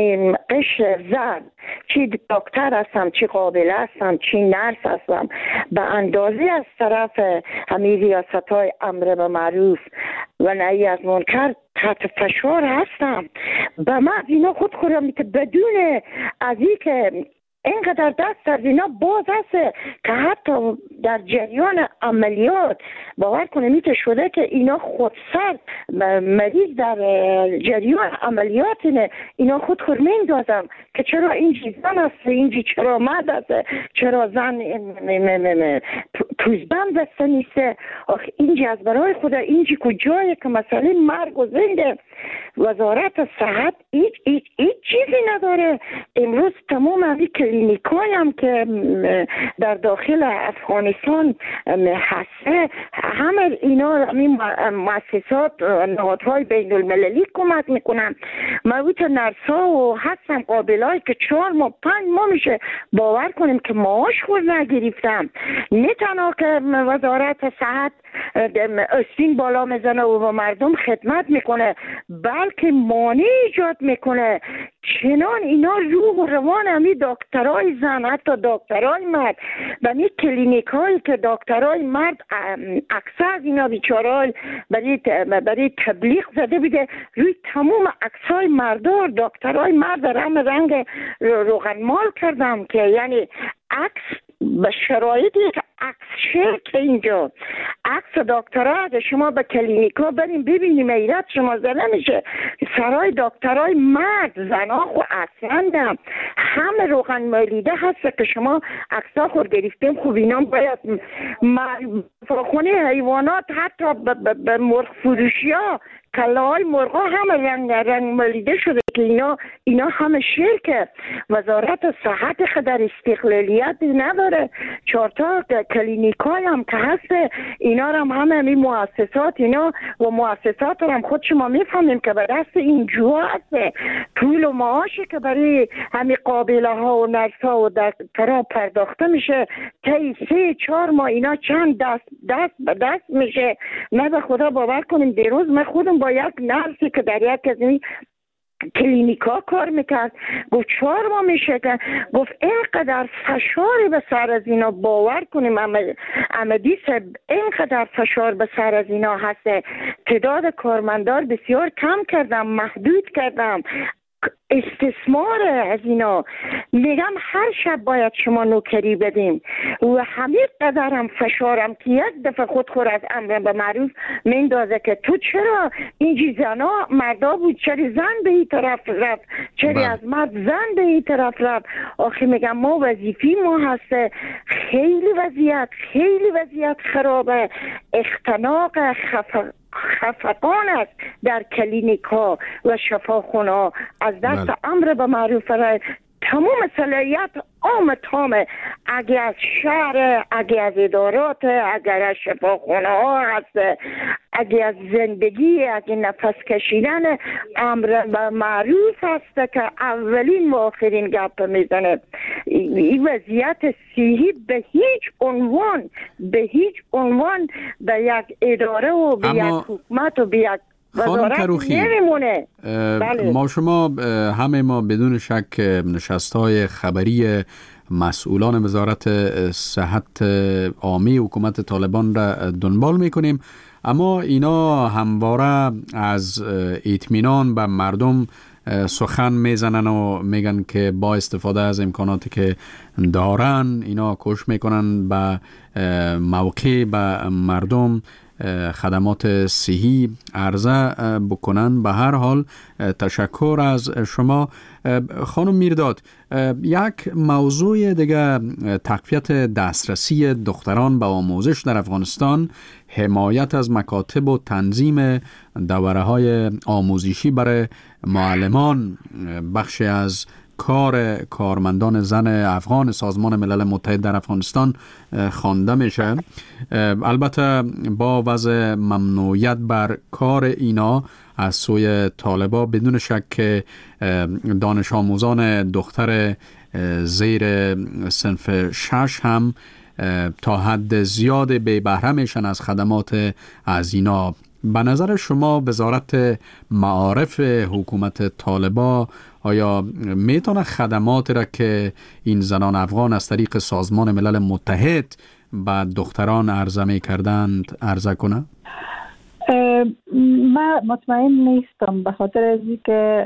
قشر زن، چی دکتر هستم، چی قابله هستم، چی نرس هستم، به اندازه از طرف همین ریاست های امر به معروف و نهی از منکر تحت فشار هستم. به من اینا خود خودم که بدون از این که اینقدر دست از اینا باز هست که حتی در جریان عملیات باور کنه میته شده که اینا خودسر مریض در جریان عملیات اینا خود خود میندازم که چرا اینجی زن است، اینجی چرا مرد است، چرا زن توزبند بسته نیسته. اینجی از برای خدا اینجی کجایی که مسئله مرگ و زنده وزارت صحت هیچ هیچ هیچ چیزی نداره. امروز تمام همی کلینیکای هم که در داخل افغانستان هسته همه اینا همین مؤسسات نهادهای بین المللی کمک میکنن. مویت نرسا و هستم قابلای که چهار ماه پنج ماه میشه باور کنیم که معاش خود نگرفتم. نه تنها که وزارت صحت استین بالا میزنه و با مردم خدمت میکنه بلکه مانع ایجاد میکنه. چنان اینا روح و روان همی دکترای زن حتی دکترای مرد و می کلینیک هایی که دکترای مرد اکثر از اینا بیچارای برای, برای تبلیغ زده بیده روی تمام عکسای مردار دکترای مرد رنگ رنگ روغن مال کردم که یعنی عکس به شرایطی که عکس شرک اینجا عکس دکترها اگه شما به کلینیکا بریم ببینیم ایراد شما زده میشه. سرای دکترای مرد زنا خو اصلا همه روغن مالیده هست که شما عکسا خود گرفتیم. خوب اینا باید خونه حیوانات حتی به مرغ فروشی ها کلاهای مرغا همه رنگ رنگ مالیده شده که اینا اینا همه شرکه. وزارت صحت خدر استقلالیت نداره. چهارتا کلینیکای هم که هست اینا هم همه همین مؤسسات اینا و مؤسسات هم خود شما میفهمیم که به دست این جوها هست. پول و معاشی که برای همین قابله ها و نرس ها و دکترها پرداخته میشه تا سه چهار ماه اینا چند دست دست به دست میشه. نه به خدا باور کنیم دیروز من خودم با یک نرسی که در یک از این کلینیکا کار میکرد گفت چهار ماه میشه که گفت اینقدر فشاری به سر از اینا باور کنیم امدی صاحب اینقدر فشار به سر از اینا هست. تعداد کارمندار بسیار کم کردم محدود کردم. استثمار از اینا میگم هر شب باید شما نوکری بدیم و همین قدر هم فشارم که یک دفعه خود خور از امر به معروف میندازه که تو چرا اینجی زنا مردا بود چرا زن به این طرف رفت چرا از مرد زن به این طرف رفت. آخه میگم ما وظیفی ما هسته. خیلی وضعیت خیلی وضعیت خرابه. اختناق خفق خفقان است در کلینیک ها و شفاخانه ها از دست بله. امر به معروف را تمام صلاحیت عام تامه، اگه از شهر، اگه از ادارات، اگر از شفاخانه ها هست، اگه از زندگی، اگه نفس کشیدن، امر معروف هست که اولین و آخرین گپ میزنه. این وضعیت صحی به هیچ عنوان به هیچ عنوان به یک اداره و به یک حکومت و به یک خانم کروخی، بله. ما شما همه ما بدون شک نشست‌های خبری مسئولان وزارت صحت عامی حکومت طالبان را دنبال میکنیم، اما اینا همواره از اطمینان به مردم سخن میزنن و میگن که با استفاده از امکاناتی که دارن اینا کوشش میکنن به موقع به مردم خدمات صحی عرضه بکنن. به هر حال تشکر از شما. خانم میرداد، یک موضوع دیگه تقویت دسترسی دختران به آموزش در افغانستان، حمایت از مکاتب و تنظیم دوره های آموزشی برای معلمان بخشی از کار کارمندان زن افغان سازمان ملل متحد در افغانستان خوانده میشه. البته با وضع ممنوعیت بر کار اینا از سوی طالبا بدون شک دانش آموزان دختر زیر صنف شش هم تا حد زیاد بی بهره میشن از خدمات از اینا. به نظر شما وزارت معارف حکومت طالبا آیا میتونه خدمات را که این زنان افغان از طریق سازمان ملل متحد به دختران عرضه میکردند عرضه کنه؟ من مطمئن نیستم، به خاطر از اینکه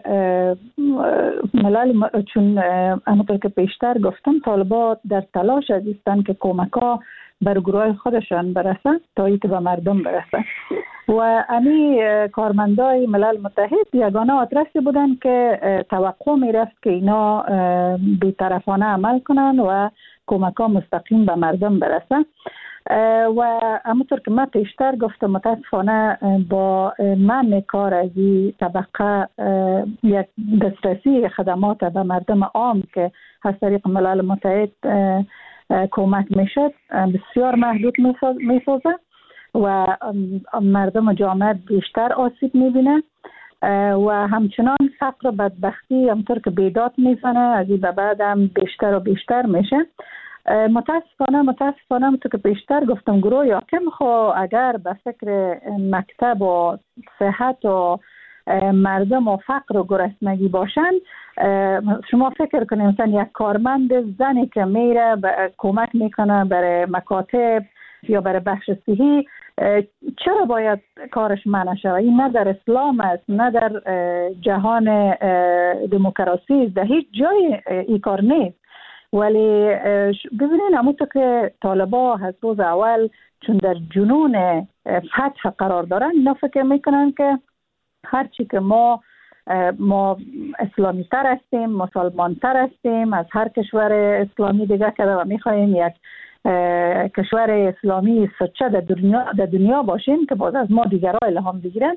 ملل چون همونطور که پیشتر گفتم طالبا در تلاش هستند که کمک ها بر گروه خودشان برسن تا اینکه به مردم برسن و امی کارمندای ملل متحد یگانه آدرسی بودن که توقع می رفت که اینا بی‌طرفانه عمل کنن و کمک ها مستقیم به مردم برسن و همونطور که من پیشتر گفتم متاسفانه با منع کار از این طبقه یک دسترسی خدمات به مردم عام که از طریق ملل متحد کمک میشد بسیار محدود میسازه و مردم جامعه بیشتر آسیب میبینه و همچنان فقر و بدبختی همطور که بیداد میزنه از این به بعد هم بیشتر و بیشتر میشه. متاسفانه متاسفانه همطور که بیشتر گفتم گروه حاکم خو اگر به فکر مکتب و صحت و مردم و فقر و گرسنگی باشن، شما فکر کنید مثلا یک کارمند زنی که میره کمک میکنه برای مکاتب یا برای بخش صحی، چرا باید کارش منع شود؟ این نه در اسلام است نه در جهان دموکراسی، در هیچ جای این کار نیست. ولی ببینید همونطور که طالبا از روز اول چون در جنون فتح قرار دارن، اینا فکر میکنن که هرچی که ما ما اسلامی تر هستیم، مسلمان تر هستیم از هر کشور اسلامی دیگه که و میخوایم یک کشور اسلامی سچه در دنیا, در دنیا باشیم که باز از ما دیگرها الهام بگیرن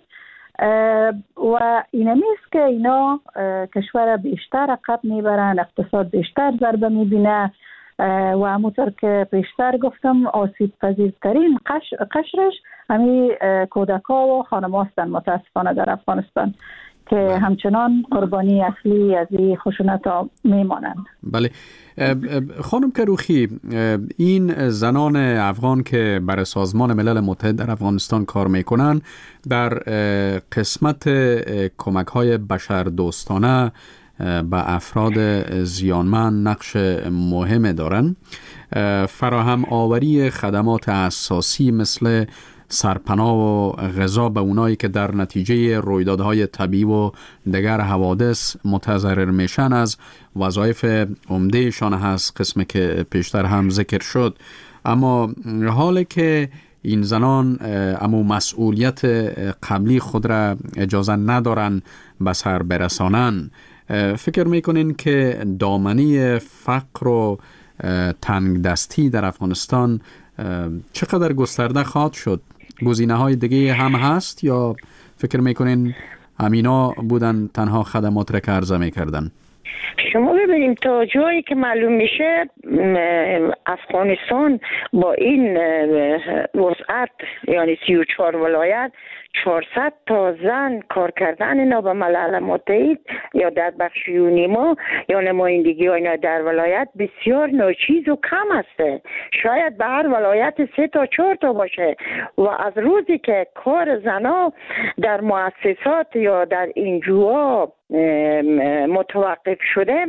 و اینمیست که اینا کشور بیشتر عقب میبرن، اقتصاد بیشتر ضربه میبینه و همونطور که بیشتر گفتم آسیب پذیرترین قش، قشرش همین کودکا و خانم هستن متاسفانه در افغانستان که همچنان قربانی اصلی از این خشونت ها میمانند. بله خانم کروخی، این زنان افغان که برای سازمان ملل متحد در افغانستان کار میکنن در قسمت کمک های بشردوستانه به افراد زیانمند نقش مهم دارن. فراهم آوری خدمات اساسی مثل سرپناه و غذا به اونایی که در نتیجه رویدادهای طبیعی و دیگر حوادث متضرر میشن از وظایف عمدهشان هست، قسمی که پیشتر هم ذکر شد. اما حالی که این زنان اما مسئولیت قبلی خود را اجازه ندارن به سر برسانن، فکر میکنین که دامنه فقر و تنگ دستی در افغانستان چقدر گسترده خواهد شد؟ گزینه های دیگه هم هست یا فکر میکنین همینا بودن تنها خدمات را که عرضه میکردن؟ شما ببینیم تا جایی که معلوم میشه افغانستان با این وسعت یعنی سی و چهار ولایت چهارصد تا زن کار کردن اینا به ملل متحد یا در بخش یونیما یا نمایندگی اینا در ولایت بسیار ناچیز و کم است. شاید به هر ولایت سه تا چهار تا باشه و از روزی که کار زنا در مؤسسات یا در اینجوها متوقف شده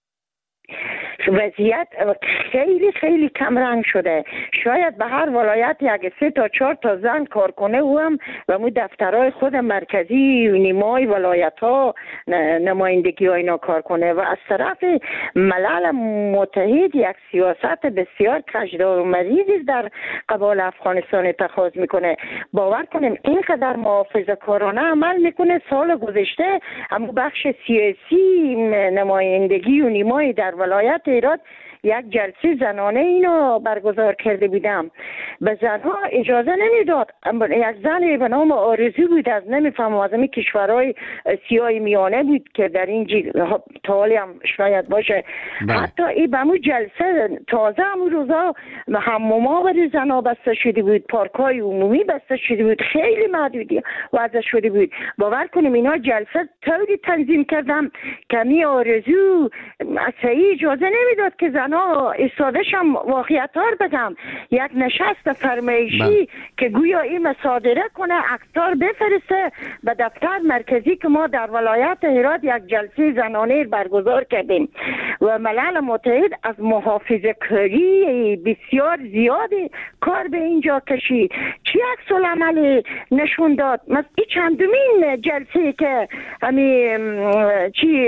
وضعیت خیلی خیلی کم رنگ شده. شاید به هر ولایت یک سه تا چهار تا زن کار کنه و هم و مو دفترهای خود مرکزی نیمای ولایت ها نمایندگی ها اینا کار کنه و از طرف ملل متحد یک سیاست بسیار کجدار و مریضی در قبال افغانستان اتخاذ میکنه. باور کنیم اینقدر محافظه کارانه عمل میکنه. سال گذشته اما بخش سیاسی نمایندگی و نیمای در ولایت هرات یک جلسه زنانه اینو برگزار کرده بودم. به زنها اجازه نمیداد. یک زن به نام آرزو بود از نمیفهمم از این کشورهای سیاه میانه بود که در این تالی هم شاید باشه. بله. حتی این به مو جلسه تازه همون روزا حموما برای زنها بسته شده بود، پارکای عمومی بسته شده بود، خیلی محدودی وضع شده بود. باور کنیم اینا جلسه طوری تنظیم کردم که می آرزو اصلا اجازه نمیداد که زن استادش هم واقعیت ها بگم یک نشست فرمایشی که گویا این مصادره کنه اکتار بفرسته به دفتر مرکزی که ما در ولایت هرات یک جلسه زنانه برگزار کردیم و ملل متحد از محافظه کاری بسیار زیادی کار به اینجا کشید. چی عکس العمل نشون داد؟ مثل این چندمین جلسه که همین چی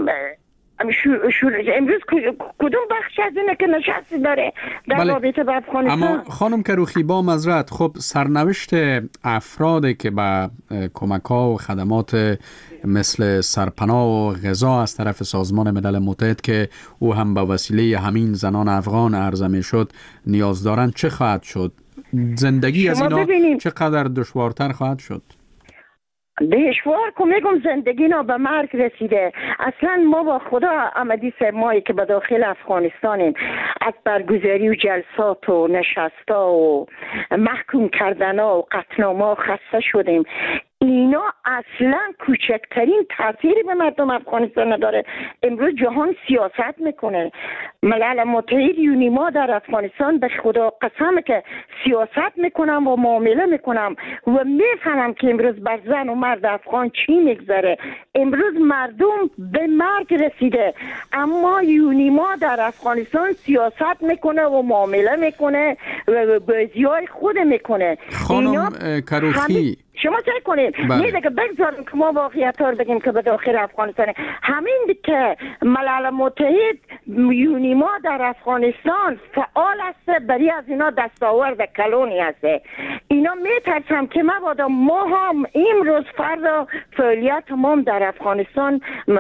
شو شو امروز کدوم بخش از اینه که نشستی داره در بله. رابطه با افغانستان؟ اما خانم کروخی با معذرت، خب سرنوشت افرادی که به کمک ها و خدمات مثل سرپناه و غذا از طرف سازمان ملل متحد که او هم به وسیله همین زنان افغان عرضه شد نیاز دارند چه خواهد شد؟ زندگی از اینا ببینیم. چقدر دشوارتر خواهد شد؟ دشوار که میگم زندگی نا به مرگ رسیده. اصلا ما با خدا آمدی سرمایی که به داخل افغانستانیم از برگزاری و جلسات و نشستا و محکوم کردن و قطعنامه خسته شدیم. اینا اصلا کوچکترین تأثیری به مردم افغانستان نداره. امروز جهان سیاست میکنه. ملل متحد یونیما در افغانستان به خدا قسم که سیاست میکنم و معامله میکنم و میفهمم که امروز بر زن و مرد افغان چی میگذره. امروز مردم به مرگ رسیده اما یونیما در افغانستان سیاست میکنه و معامله میکنه و بازیای خود میکنه. خانم کروخی شما چه کنید؟ بله. میده که بگذاریم که ما واقعیت ها رو بگیم که به داخل افغانستانه. همین که ملل متحد یونیما در افغانستان فعال است برای از اینا دستاورد کلونی است. اینا میترسم که مبادا ما هم امروز فردا فعالیت ما در افغانستان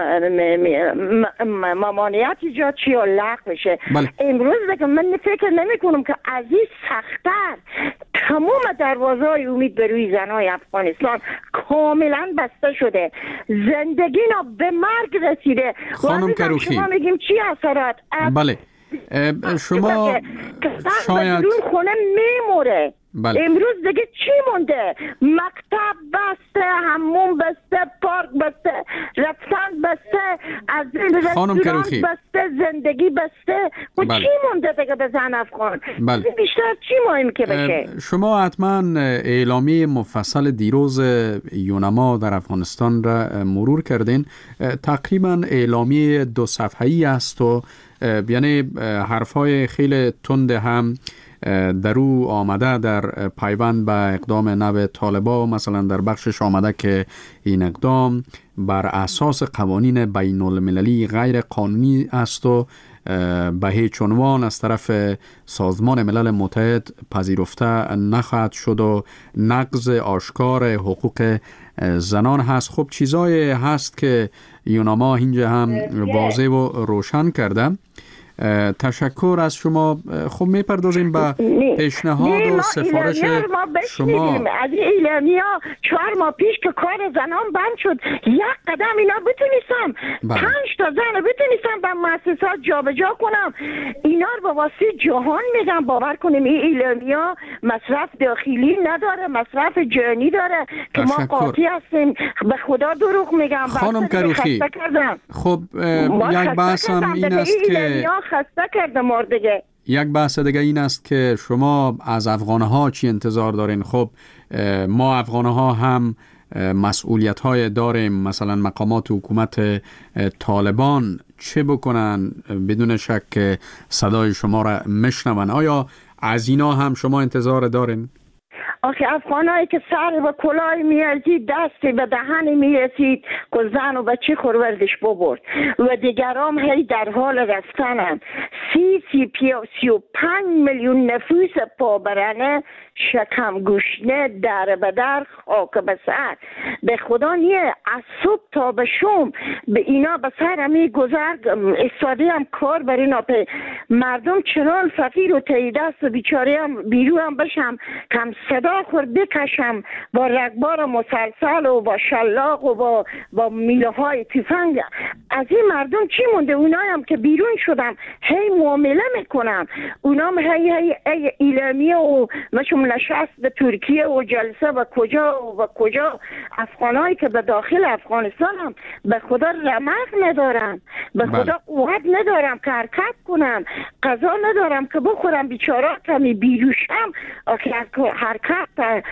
ممانعت ایجاد چی یا لغو بشه. بله. امروز دیگه من فکر نمی کنم که از این سخت‌تر تمام دروازه‌های امید به روی زنای افغانستان کاملا بسته شده. زندگی نا به مرگ رسیده. خانم کروخی شما میگیم چی اثرات؟ بله شما شاید خونه میموره. بله. امروز دیگه چی مونده؟ مکتب بسته، همون بسته، پارک بسته، رفتن بسته، از خانم رستوران کروخی بسته، زندگی بسته. و بله. چی مونده دیگه به زن افغان؟ بله. بیشتر چی مهم که بشه؟ شما حتما اعلامیه مفصل دیروز یونما در افغانستان را مرور کردین. تقریبا اعلامیه دو صفحه‌ای است و یعنی حرفای خیلی تند هم در او آمده در پیوند به اقدام نو طالبا. مثلا در بخشش آمده که این اقدام بر اساس قوانین بین المللی غیر قانونی است و به هیچ عنوان از طرف سازمان ملل متحد پذیرفته نخواهد شد و نقض آشکار حقوق زنان هست. خب چیزای هست که یونما اینجا هم واضح و روشن کرده. تشکر از شما. خب میپردازیم به پیشنهاد و سفارش شما. از ایلامیا چهار ماه پیش که کار زنان بند شد، یک قدم اینا بتونیستم پنج تا زن بتونیستم به مؤسسات جابجا کنم. اینا رو به واسطه جهان میگم باور کنیم این ایلامیا مصرف داخلی نداره، مصرف جانی داره که ما قاطی هستیم. به خدا دروغ میگم. خانم کروخی، خب یک بحث هم این است که خسته کرده مردگه. یک بحث دیگه این است که شما از افغانها چی انتظار دارین؟ خب ما افغانها هم مسئولیت های داریم، مثلا مقامات حکومت طالبان چه بکنن بدون شک صدای شما را میشنون. آیا از اینا هم شما انتظار دارین؟ آخه افغانایی که سر و کلاه میارزید دستی به دهن میرسید که زن و بچه خوروردش ببرد و دیگرام هی در حال رفتنن. سی سی پیا سی و پنج میلیون نفوس پابرنه، شکم گوشنه، در به در، خاک به سر. به خدا نیه از صبح تا به شام به اینا به سر همی گذر استادی هم کار بر اینا پی مردم چنان فقیر و تایی دست و بیچاره هم بیرو هم بشم کم صدا خورد بکشم با رگبار مسلسل و با شلاق و با, با میله های تفنگ. از این مردم چی مونده؟ اونایی هم که بیرون شدم هی معامله میکنم، اونام هی هی ای ایلامیه و مشم نشست به ترکیه و جلسه و کجا و کجا. افغانایی که به داخل افغانستان هم به خدا رمق ندارم، به خدا قوت ندارم که حرکت کنم، غذا ندارم که بخورم، بیچاره کمی بیروشم. حرکت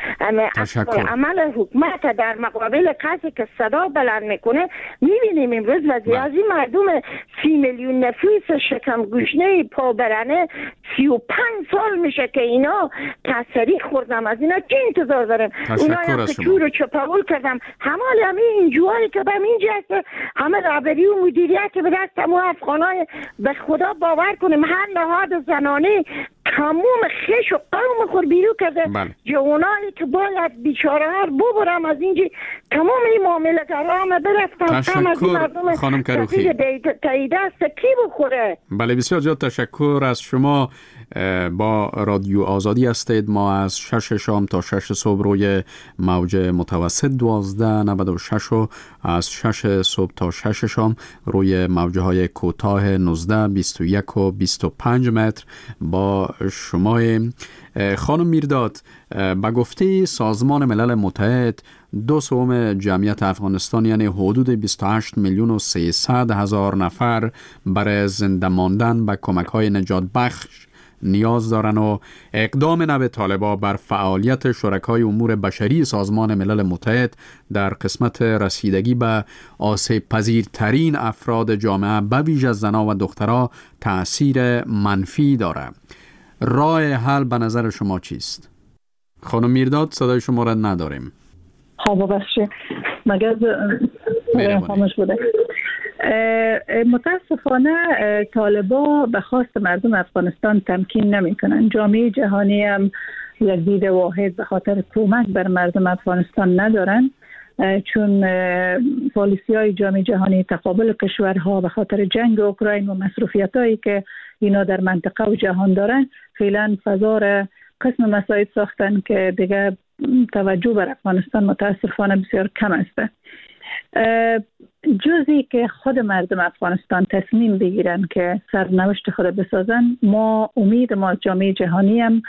عمل حکومت در مقابل کسی که صدا بلند میکنه میبینیم امروز وضعیت از این مردم سی میلیون نفوس شکم گوشنه پابرنه سی و پنج سال میشه که اینا تاثری خوردم. از اینا چه انتظار دارم؟ اونا هم که چور و چپاول کردم همال همه این جوهایی که به این جسته همه رهبری و مدیریت به دست همه افغانای به خدا باور کنیم هر نهاد زنانه تمام خش و قوم خور بیرو کرده. جوانایی که باید بیچاره ها ببرم از اینجا تمام این معامله گرام برفتم. تشکر خانم کروخی. تایید است کی بخوره؟ بله بسیار زیاد تشکر از شما. با رادیو آزادی هستید. ما از شش شام تا شش صبح روی موج متوسط دوازده نود و شش و از شش صبح تا شش شام روی موجه های کوتاه نوزده بیست و یک و بیست و پنج متر با شما. خانم میرداد، به گفته سازمان ملل متحد دو سوم جمعیت افغانستان یعنی حدود بیست و هشت میلیون و سیصد هزار نفر برای زنده ماندن به کمک های نجات بخش نیاز دارن و اقدام نو طالبان بر فعالیت شرکای امور بشری سازمان ملل متحد در قسمت رسیدگی به آسیب پذیرترین افراد جامعه به ویژه زنان و دخترها تأثیر منفی دارد. راه حل به نظر شما چیست؟ خانم میرداد صدای شما را نداریم. ها ببخشید مگر خاموش بوده. متاسفانه طالبا به خواست مردم افغانستان تمکین نمی کنن. جامعه جهانی هم یک دید واحد به خاطر کمک بر مردم افغانستان ندارن، چون پالیسی های جامعه جهانی تقابل کشورها به خاطر جنگ اوکراین و مصروفیت هایی که اینا در منطقه و جهان دارن فعلا فضا را قسم مساعد ساختن که دیگه توجه بر افغانستان متاسفانه بسیار کم است. جزی که خود مردم افغانستان تصمیم بگیرن که سرنوشت خود بسازن، ما امید ما جامعه جهانی هم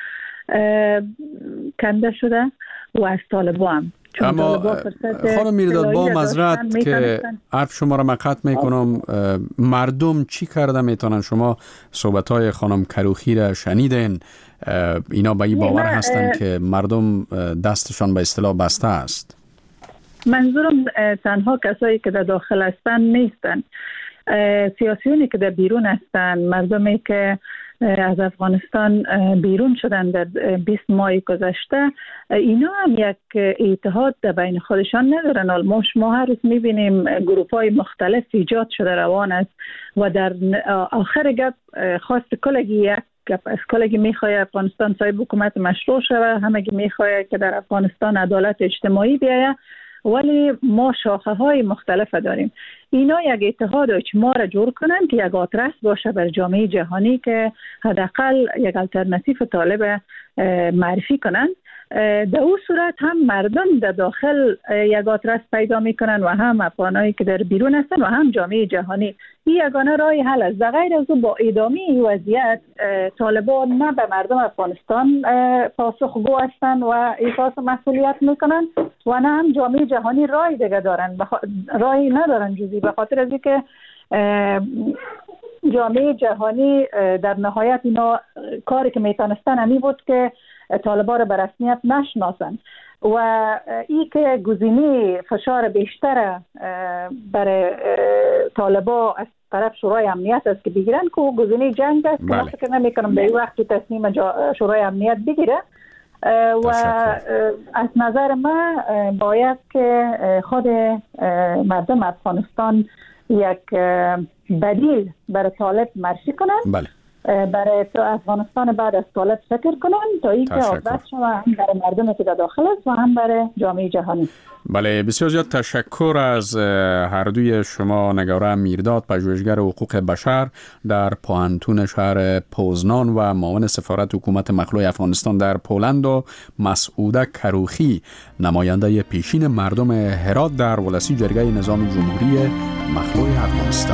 کنده شده و از طالبان هم. اما خانم میرداد با معذرت که حرف شما را مقطع میکنم، مردم چی کرده میتونن؟ شما صحبت‌های خانم کروخی را شنیدین، اینا به این باور هستن که مردم دستشان به اصطلاح بسته است. منظورم تنها کسایی که در داخل هستن نیستن، سیاسیونی که در بیرون هستن، مردمی که از افغانستان بیرون شدن در بیست ماه گذشته، اینا هم یک اتحاد در بین خودشان ندارن. ما شما هر روز میبینیم گروپ های مختلف ایجاد شده روان است و در آخر گپ خواست کلگی یک گپ از کلگی میخواه افغانستان صاحب حکومت مشروع شود، همگی میخواه که در افغانستان عدالت اجتماعی بیاید ولی ما شاخه های مختلف داریم. اینا یک اتحاد اجتماع را جور کنن که یک آترس باشه بر جامعه جهانی که حداقل یک الटरनेटिव طالب معرفی کنن. در اون صورت هم مردم در داخل یک آترس پیدا میکنن و هم افغانایی که در بیرون هستن و هم جامعه جهانی. این یگانه راه حل است. در غیر از او با ادامه این وضعیت طالبان نه به مردم افغانستان پاسخگو هستند و احساس مسئولیت میکنن و نه هم جامعه جهانی راه دیگه دارن بخ... راهی ندارن جزی، به خاطر از اینکه جامعه جهانی در نهایت اینا کاری که میتونستن همی بود که طالبان را به رسمیت نشناسن و ای که گزینه فشار بیشتر برای طالبان از طرف شورای امنیت است که بگیرن که گزینه جنگ است که من فکر نمیکنم به این وقت تصمیم شورای امنیت بگیره و از نظر من باید که خود مردم افغانستان یک بدیل برای طالب معرفی کنن. بله. برای افغانستان بعد از طالب فکر کنن تا اینکه عادت شود هم برای مردمی که در داخل است و هم برای جامعه جهانی. بله، بسیار زیاد تشکر از هر دوی شما. نگاره میرداد، پژوهشگر حقوق بشر در پوهنتون شهر پوزنان و معاون سفارت حکومت مخلوع افغانستان در پولند و مسعوده کروخی، نماینده پیشین مردم هرات در ولسی جرگه نظام جمهوری مخلوع افغانستان.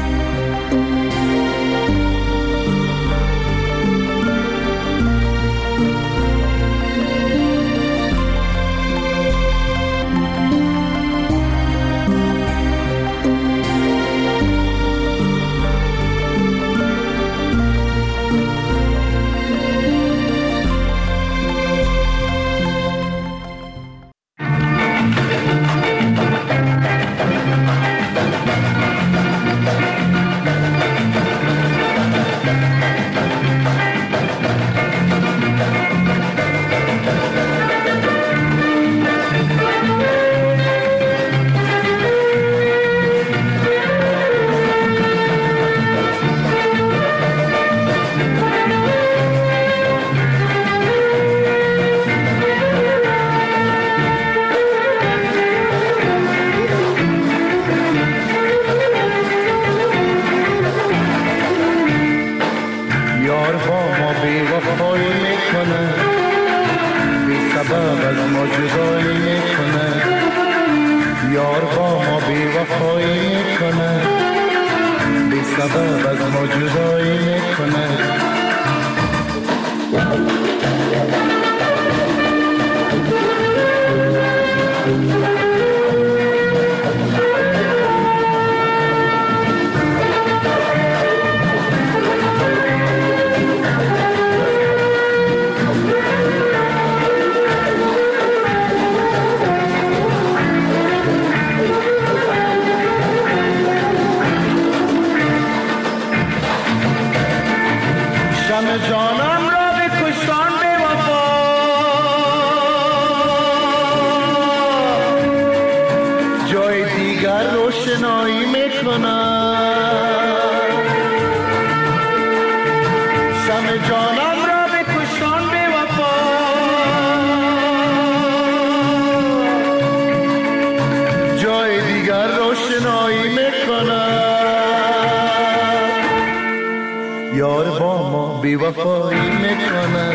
یار با ما بی‌وفایی میکنه،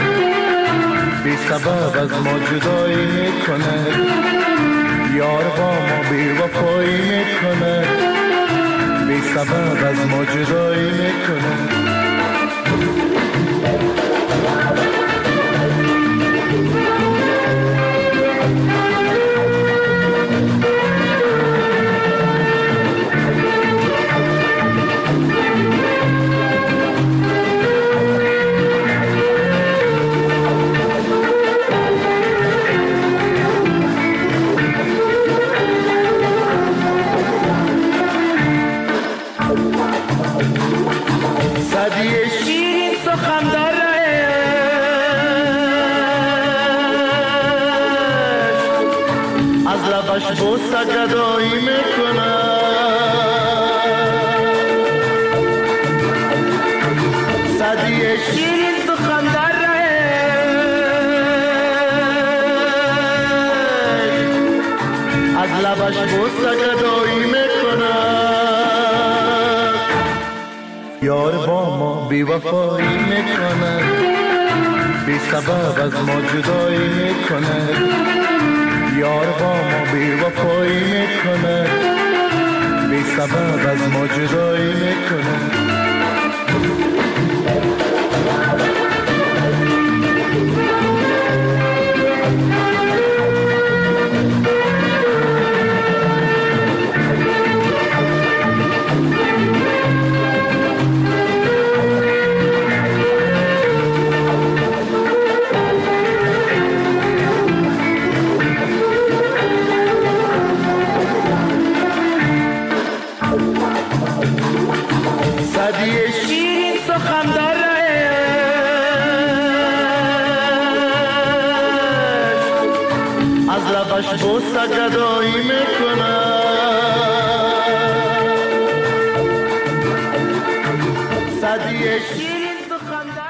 بی سبب از ما جدایی میکنه. یار با ما بی‌وفایی میکنه، بی سبب از ما جدایی میکنه. بوسه گدایی میکنه، صدی شیرین سخن در رهش لبش بوسه گدایی میکند یار با ما بی وفایی میکند بی سبب از ما جدایی میکند یار با ما بی وفایی میکند بی سبب از ما جدایی میکند بوسه گدایی میکنم صدیه